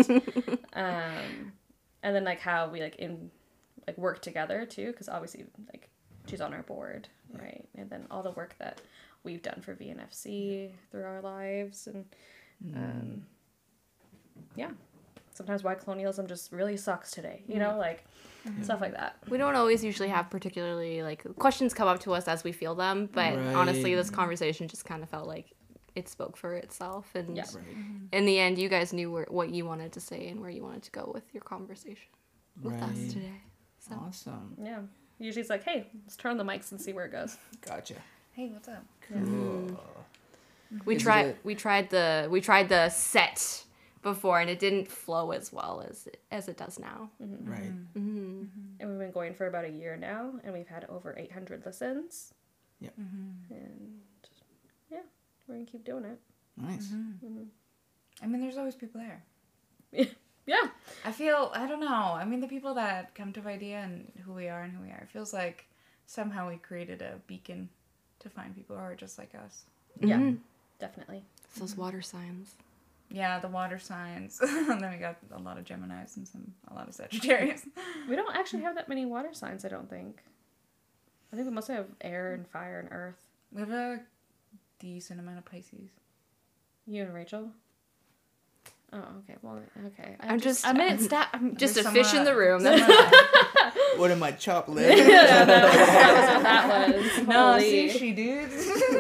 Speaker 2: um, and then like how we like in like work together too, because obviously like she's on our board, right? And then all the work that we've done for V N F C through our lives and um, yeah. Sometimes why colonialism just really sucks today, you know, like stuff like that.
Speaker 1: We don't always usually have particularly like questions come up to us as we feel them, but honestly,
Speaker 4: Right.
Speaker 1: this conversation just kind of felt like it spoke for itself. And
Speaker 2: Yeah.
Speaker 4: Right.
Speaker 1: in the end, you guys knew where, what you wanted to say and where you wanted to go with your conversation with us
Speaker 4: Right.
Speaker 1: today. So
Speaker 4: Awesome.
Speaker 2: Yeah. Usually it's like, hey, let's turn on the mics and see where it goes.
Speaker 4: Gotcha.
Speaker 3: Hey, what's up?
Speaker 4: Cool.
Speaker 1: we
Speaker 4: Is
Speaker 1: tried
Speaker 4: it-
Speaker 1: we tried the we tried the set before, and it didn't flow as well as it, as it does now.
Speaker 4: Right.
Speaker 1: Mm-hmm.
Speaker 2: And we've been going for about a year now, and we've had over eight hundred listens.
Speaker 4: Yep.
Speaker 2: And yeah, we're going to keep doing it.
Speaker 4: Nice.
Speaker 3: I mean, there's always people there.
Speaker 2: Yeah.
Speaker 3: I feel, I don't know. I mean, the people that come to Idea and who we are and who we are, it feels like somehow we created a beacon to find people who are just like us.
Speaker 2: Yeah,
Speaker 1: Mhm.
Speaker 2: definitely.
Speaker 1: It's those water signs.
Speaker 3: Yeah, the water signs. And then we got a lot of Geminis and some a lot of Sagittarius.
Speaker 2: We don't actually have that many water signs, I don't think. I think we mostly have air and fire and earth.
Speaker 3: We have a decent amount of Pisces.
Speaker 2: You and Rachel? Oh, okay. Well, okay.
Speaker 1: I'm just-
Speaker 2: I'm in stat. I'm
Speaker 1: Just
Speaker 3: There's
Speaker 1: a fish in the
Speaker 3: someone-
Speaker 1: room.
Speaker 3: someone-
Speaker 4: What am I, chopped liver?
Speaker 2: yeah, that, was, that was what that was.
Speaker 3: No,
Speaker 2: Holy.
Speaker 3: sushi, dude.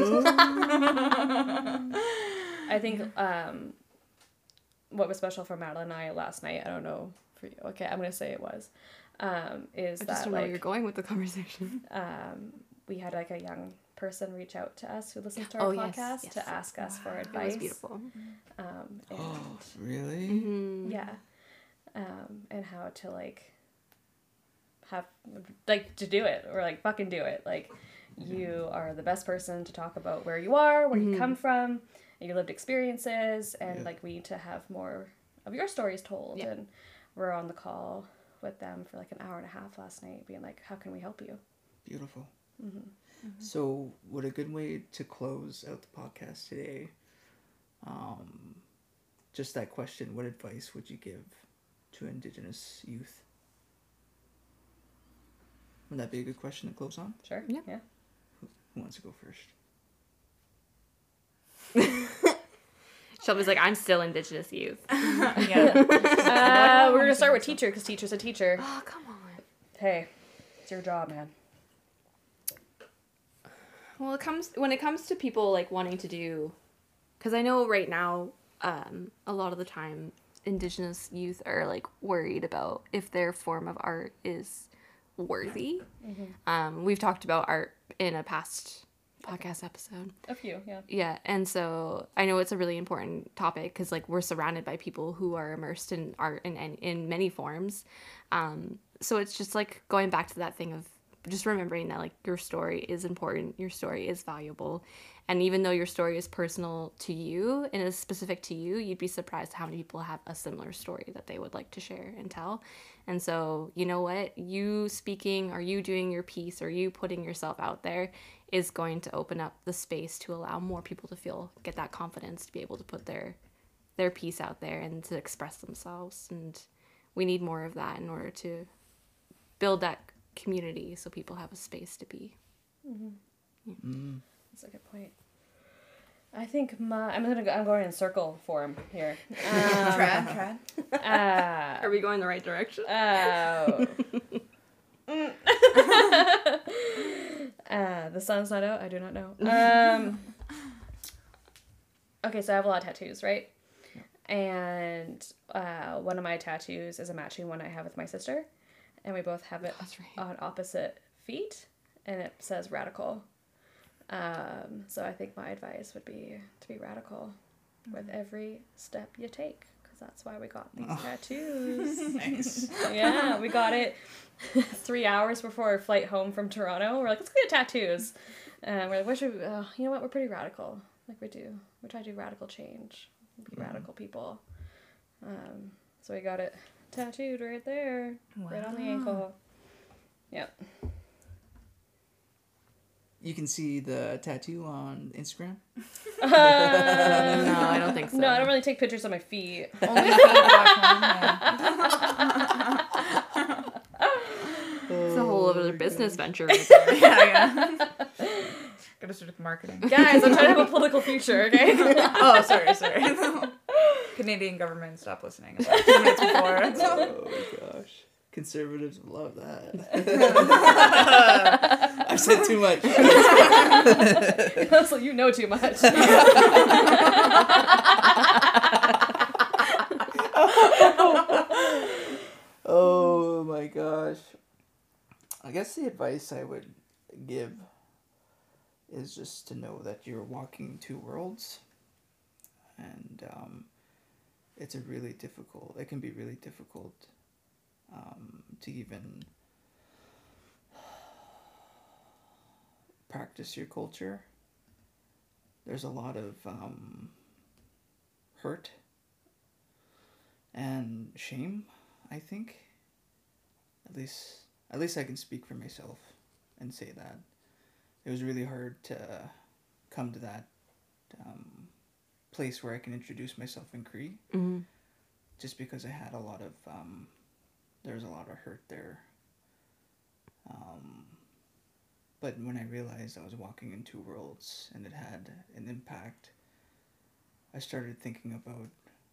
Speaker 2: I think um, what was special for Madeline and I last night, I don't know for you. Okay, I'm gonna say it was. Um, is
Speaker 1: I
Speaker 2: that
Speaker 1: just don't know where you're
Speaker 2: like
Speaker 1: going with the conversation.
Speaker 2: um, we had like a young person reach out to us who listens to our
Speaker 1: Oh, yes,
Speaker 2: podcast
Speaker 1: yes.
Speaker 2: to ask us for
Speaker 1: It
Speaker 2: advice.
Speaker 1: was beautiful.
Speaker 2: Um, and
Speaker 4: Oh, really?
Speaker 1: Mm-hmm.
Speaker 2: yeah, um, and how to like have like to do it or like fucking do it. Like you are the best person to talk about where you are, where you
Speaker 1: Mhm.
Speaker 2: come from, and your lived experiences, and
Speaker 4: Yeah.
Speaker 2: like we need to have more of your stories told.
Speaker 1: Yeah.
Speaker 2: And we're on the call with them for like an hour and a half last night, being like, "How can we help you?"
Speaker 4: Beautiful.
Speaker 2: Mm-hmm.
Speaker 4: So, what a good way to close out the podcast today. Um, just that question: what advice would you give to Indigenous youth? Would that be a good question to close on?
Speaker 2: Sure.
Speaker 1: Yeah.
Speaker 2: Yeah.
Speaker 4: Who wants to go first?
Speaker 1: Shelby's like, I'm still Indigenous youth.
Speaker 3: Yeah.
Speaker 2: Uh, we're gonna start with teacher because teacher's a teacher.
Speaker 1: Oh, come on.
Speaker 2: Hey, it's your job, man.
Speaker 1: Well, it comes when it comes to people like wanting to do, because I know right now, um, a lot of the time, Indigenous youth are like worried about if their form of art is worthy. Um, we've talked about art in a past podcast episode.
Speaker 2: A few, yeah.
Speaker 1: Yeah, and so I know it's a really important topic because like we're surrounded by people who are immersed in art in in, in many forms. Um, so it's just like going back to that thing of just remembering that like your story is important, your story is valuable, and even though your story is personal to you and is specific to you, you'd be surprised how many people have a similar story that they would like to share and tell. And so, you know what, you speaking or you doing your piece or you putting yourself out there is going to open up the space to allow more people to feel, get that confidence to be able to put their their piece out there and to express themselves. And we need more of that in order to build that community so people have a space to be.
Speaker 4: Mm.
Speaker 2: That's a good point. I think my I'm gonna go, I'm going in circle form here. Um,
Speaker 3: Trad, trad.
Speaker 2: uh,
Speaker 1: Are we going the right direction?
Speaker 2: Oh. Mm. uh, the sun's not out. I do not know. Um, okay, so I have a lot of tattoos, right? And uh, one of my tattoos is a matching one I have with my sister, and we both have it
Speaker 1: That's right.
Speaker 2: on opposite feet, and it says radical. Um, so I think my advice would be to be radical with every step you take, because that's why we got these tattoos.
Speaker 4: Nice.
Speaker 2: Yeah, we got it three hours before our flight home from Toronto. We're like, let's get tattoos. And we're like, what should we, uh, you know what, we're pretty radical. Like we do. We try to do radical change. Be radical people. Um, so we got it tattooed right there. Right on the ankle. Yep.
Speaker 4: You can see the tattoo on Instagram.
Speaker 2: Uh,
Speaker 1: no, I don't think so.
Speaker 2: No, I don't really take pictures of my feet.
Speaker 3: Only feet dot com, yeah.
Speaker 1: It's a whole other business venture right there.
Speaker 3: Yeah, yeah. Gotta start with marketing.
Speaker 2: Guys, I'm trying to have a political future, okay?
Speaker 3: Oh, sorry, sorry. Canadian government stopped listening about two minutes before.
Speaker 4: Oh my gosh. Conservatives would love that. I've said too much.
Speaker 2: So you know too much.
Speaker 4: Oh my gosh. I guess the advice I would give is just to know that you're walking two worlds. And um, it's a really difficult, it can be really difficult um, to even practice your culture. There's a lot of um, hurt and shame, I think. At least, at least I can speak for myself and say that. It was really hard to come to that um, place where I can introduce myself in Cree,
Speaker 1: Mm-hmm.
Speaker 4: just because I had a lot of, um, there was a lot of hurt there. Um, but when I realized I was walking in two worlds and it had an impact, I started thinking about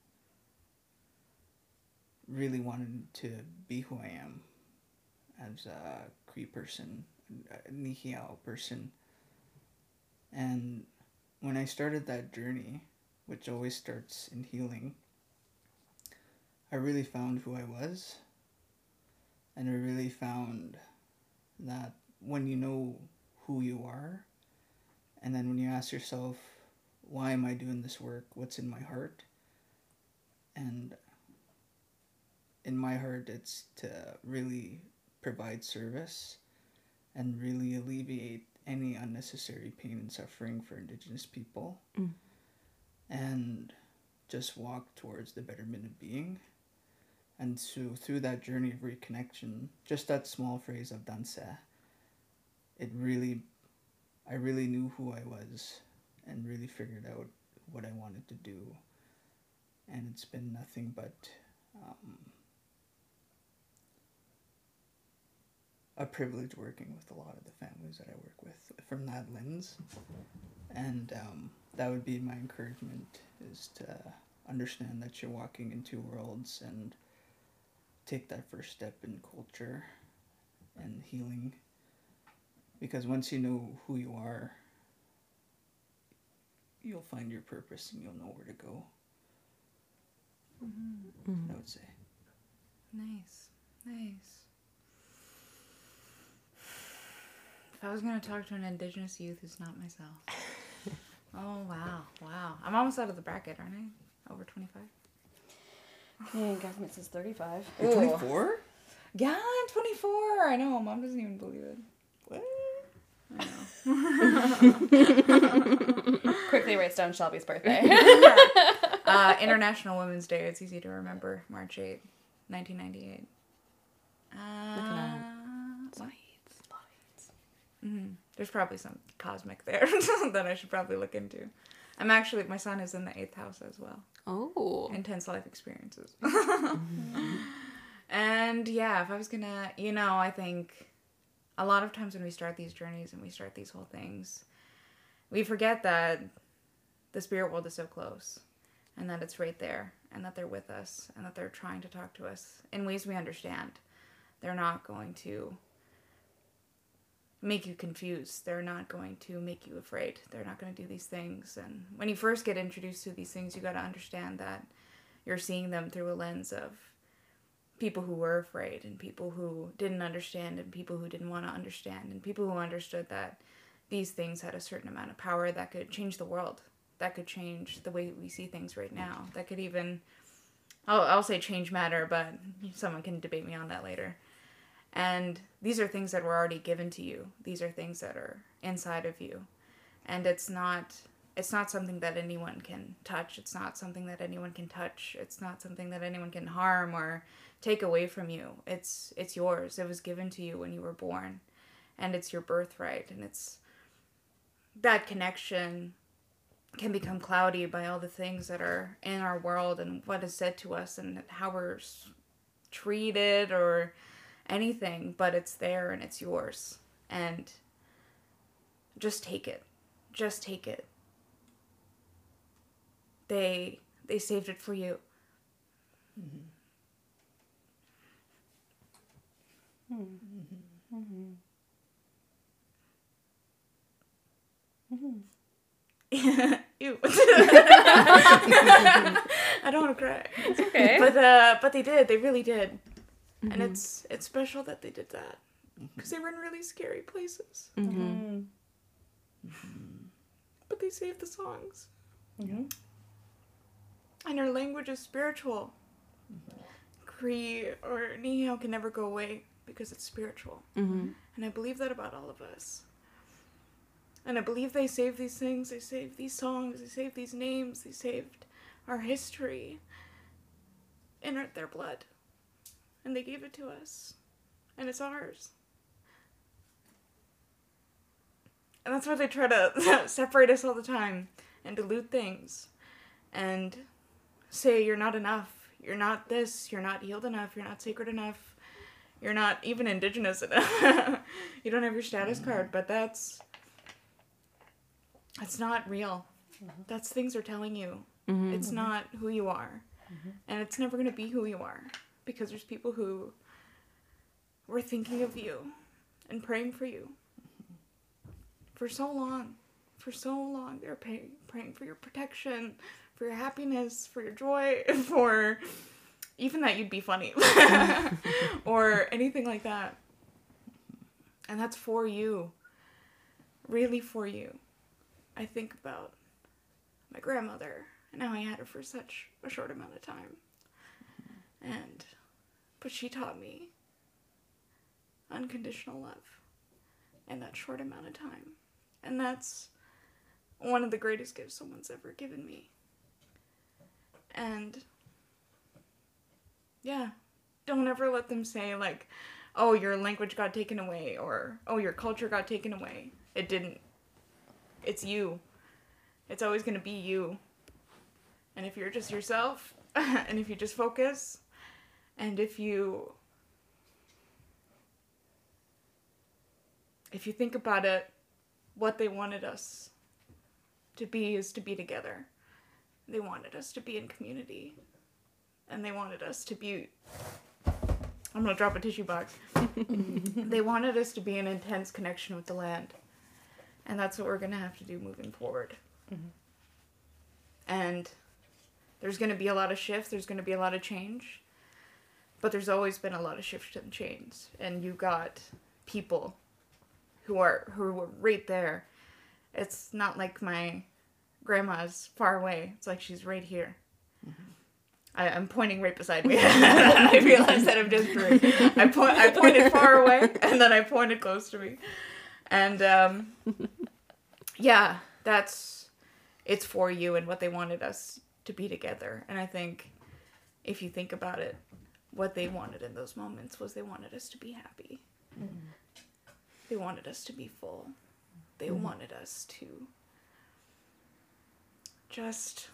Speaker 4: really wanting to be who I am as a Cree person, a Nihiao person. And when I started that journey, which always starts in healing, I really found who I was. And I really found that when you know who you are, and then when you ask yourself, why am I doing this work? What's in my heart? And in my heart, it's to really provide service and really alleviate any unnecessary pain and suffering for Indigenous people.
Speaker 1: Mm.
Speaker 4: And just walk towards the betterment of being. And so through that journey of reconnection, just that small phrase of danse, it really, I really knew who I was and really figured out what I wanted to do. And it's been nothing but um, a privilege working with a lot of the families that I work with from that lens. And um, that would be my encouragement, is to understand that you're walking in two worlds and take that first step in culture and healing. Because once you know who you are, you'll find your purpose and you'll know where to go.
Speaker 3: Mm-hmm.
Speaker 4: I would say.
Speaker 3: Nice. Nice. If I was going to talk to an Indigenous youth who's not myself. Oh, wow. Wow. I'm almost out of the bracket, aren't I? Over twenty-five?
Speaker 2: Canadian government says thirty-five.
Speaker 4: You're twenty-four?
Speaker 3: Yeah, I'm twenty-four. I know. Mom doesn't even believe it.
Speaker 4: What?
Speaker 3: I know.
Speaker 2: Quickly writes down Shelby's birthday.
Speaker 3: uh, International Women's Day. It's easy to remember. March eighth, nineteen ninety-eight. Uh,
Speaker 1: Look at that.
Speaker 3: what?
Speaker 1: Slides.
Speaker 3: Mm-hmm. There's probably some cosmic there that I should probably look into. I'm actually, my son is in the eighth house as well.
Speaker 1: Oh.
Speaker 3: Intense life experiences. And yeah, if I was gonna, you know, I think a lot of times when we start these journeys and we start these whole things, we forget that the spirit world is so close and that it's right there and that they're with us and that they're trying to talk to us in ways we understand. They're not going to make you confused. They're not going to make you afraid. They're not going to do these things. And when you first get introduced to these things, you got to understand that you're seeing them through a lens of people who were afraid and people who didn't understand and people who didn't want to understand and people who understood that these things had a certain amount of power that could change the world, that could change the way we see things right now, that could even, I'll, I'll say change matter, but someone can debate me on that later. And these are things that were already given to you. These are things that are inside of you. And it's not it's not something that anyone can touch. It's not something that anyone can touch. It's not something that anyone can harm or take away from you. It's it's yours. It was given to you when you were born. And it's your birthright. And it's that connection can become cloudy by all the things that are in our world and what is said to us and how we're treated or anything, but it's there and it's yours. And just take it. Just take it. They they saved it for you.
Speaker 2: Mm-hmm. Mm-hmm. Mm-hmm.
Speaker 3: Ew. I don't want to cry.
Speaker 2: It's okay.
Speaker 3: But uh, but they did. They really did.
Speaker 1: Mm-hmm.
Speaker 3: And it's it's special that they did that because they were in really scary places.
Speaker 1: Mm-hmm.
Speaker 3: But they saved the songs.
Speaker 2: Mm-hmm.
Speaker 3: And our language is spiritual. Cree or Nihiao can never go away because it's spiritual.
Speaker 1: Mm-hmm.
Speaker 3: And I believe that about all of us. And I believe they saved these things. They saved these songs. They saved these names. They saved our history in our, their blood. And they gave it to us. And it's ours. And that's why they try to separate us all the time and dilute things and say you're not enough. You're not this. You're not healed enough. You're not sacred enough. You're not even indigenous enough. You don't have your status card, but that's that's not real. Mm-hmm. That's things are telling you. Mm-hmm. It's not who you are. Mm-hmm. And it's never going to be who you are because there's people who were thinking of you and praying for you for so long. For so long. They're pay- praying for your protection, for your happiness, for your joy, for even that you'd be funny or anything like that. And that's for you. Really for you. I think about my grandmother and how I had her for such a short amount of time. And, but she taught me unconditional love in that short amount of time. And that's one of the greatest gifts someone's ever given me. And yeah, don't ever let them say like, oh, your language got taken away or, oh, your culture got taken away. It didn't. It's you. It's always going to be you. And if you're just yourself, and if you just focus, and if you, if you think about it, what they wanted us to be is to be together. They wanted us to be in community. And they wanted us to be, I'm going to drop a tissue box. They wanted us to be in intense connection with the land. And that's what we're going to have to do moving forward. Mm-hmm. And there's going to be a lot of shifts. There's going to be a lot of change. But there's always been a lot of shifts and change. And you got people who are who are right there. It's not like my grandma's far away. It's like she's right here. Mm-hmm. I, I'm pointing right beside me. I realized that I'm just three. I, point, I pointed far away, and then I pointed close to me. And, um, yeah, that's, it's for you and what they wanted us to be together. And I think, if you think about it, what they wanted in those moments was they wanted us to be happy. Mm-hmm. They wanted us to be full. They mm-hmm. wanted us to just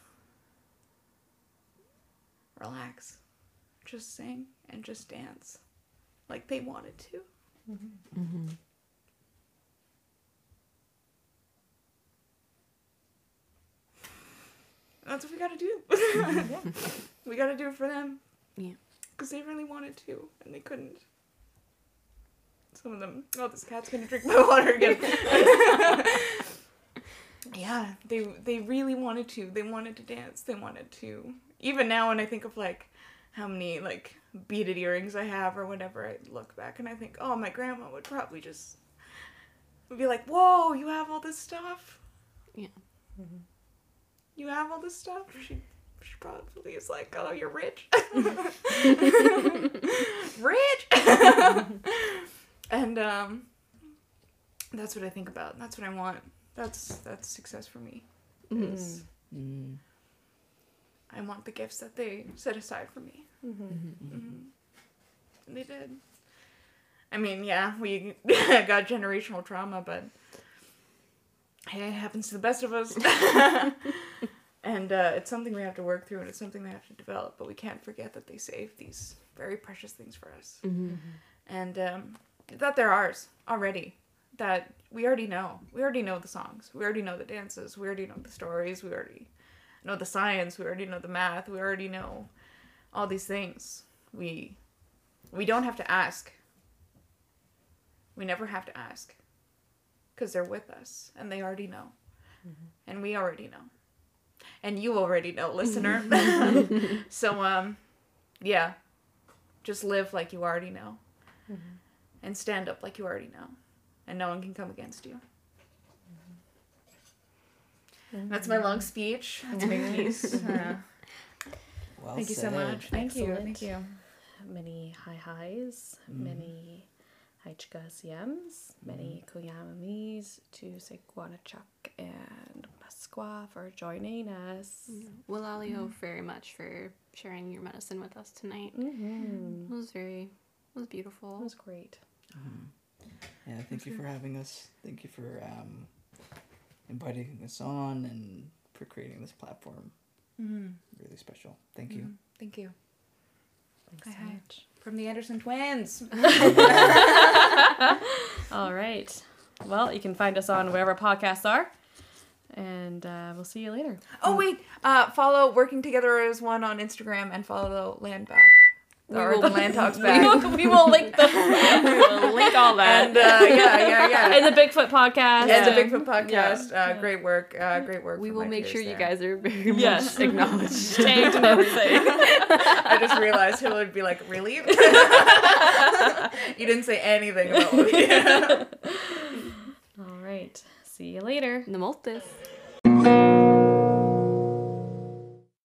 Speaker 3: relax, just sing, and just dance like they wanted to. Mm-hmm. Mm-hmm. That's what we gotta do. Yeah. We gotta do it for them. Yeah. Because they really wanted to, and they couldn't. Some of them, oh, this cat's gonna drink my water again. Yeah, they they really wanted to. They wanted to dance. They wanted to. Even now, when I think of, like, how many, like, beaded earrings I have or whatever, I look back and I think, oh, my grandma would probably just would be like, whoa, you have all this stuff? Yeah. Mm-hmm. You have all this stuff? She, she probably is like, oh, you're rich. Rich! And, um, that's what I think about. That's what I want. That's, that's success for me. Is mm. I want the gifts that they set aside for me. Mm-hmm. Mm-hmm. And they did. I mean, yeah, we got generational trauma, but hey, it happens to the best of us. And uh, it's something we have to work through, and it's something we have to develop, but we can't forget that they saved these very precious things for us. Mm-hmm. And um, that they're ours already. That we already know. We already know the songs. We already know the dances. We already know the stories. We already know the science. We already know the math. We already know all these things. We we don't have to ask. We never have to ask. Because they're with us. And they already know. Mm-hmm. And we already know. And you already know, listener. So, um, yeah. Just live like you already know. Mm-hmm. And stand up like you already know. And no one can come against you. Mm-hmm. That's my long speech. That's my piece. Uh, well thank you so much. Thank Excellent. you. Thank you.
Speaker 2: Many high highs, mm. many haichigasiams, many kuyamamis to Sequanachuk and Musqueam for joining us.
Speaker 1: Mm-hmm. Walalio mm. very much for sharing your medicine with us tonight. Mm-hmm. It was very, it was beautiful.
Speaker 2: It was great.
Speaker 4: Mm-hmm. Yeah, thank you for having us. Thank you for um, inviting us on and for creating this platform.
Speaker 3: Mm-hmm.
Speaker 4: Really special. Thank you.
Speaker 3: Mm-hmm. Thank you.
Speaker 2: Thanks so
Speaker 3: Hi, hi.
Speaker 2: much.
Speaker 3: From the Anderson twins.
Speaker 2: All right. Well, you can find us on wherever podcasts are. And uh, we'll see you later.
Speaker 3: Oh, wait. Uh, follow Working Together as One on Instagram and follow Land Back.
Speaker 1: We
Speaker 3: or
Speaker 1: will-
Speaker 3: the Land Talks
Speaker 2: We
Speaker 3: Back.
Speaker 2: will, we will link them.
Speaker 1: We'll link all that.
Speaker 3: And, uh, yeah, yeah, yeah.
Speaker 2: And the Bigfoot podcast.
Speaker 3: And the
Speaker 1: Yeah.
Speaker 3: Bigfoot podcast. Uh,
Speaker 2: Yeah.
Speaker 3: Great work. Uh, great work.
Speaker 1: we
Speaker 3: from
Speaker 1: will
Speaker 3: my
Speaker 1: make
Speaker 3: peers
Speaker 1: sure you
Speaker 3: there.
Speaker 1: guys are very
Speaker 2: Yes.
Speaker 1: much acknowledged.
Speaker 2: Tagged and everything.
Speaker 3: I just realized he would be like, really? You didn't say anything about me.
Speaker 2: All right. See you later.
Speaker 1: Nemoltis.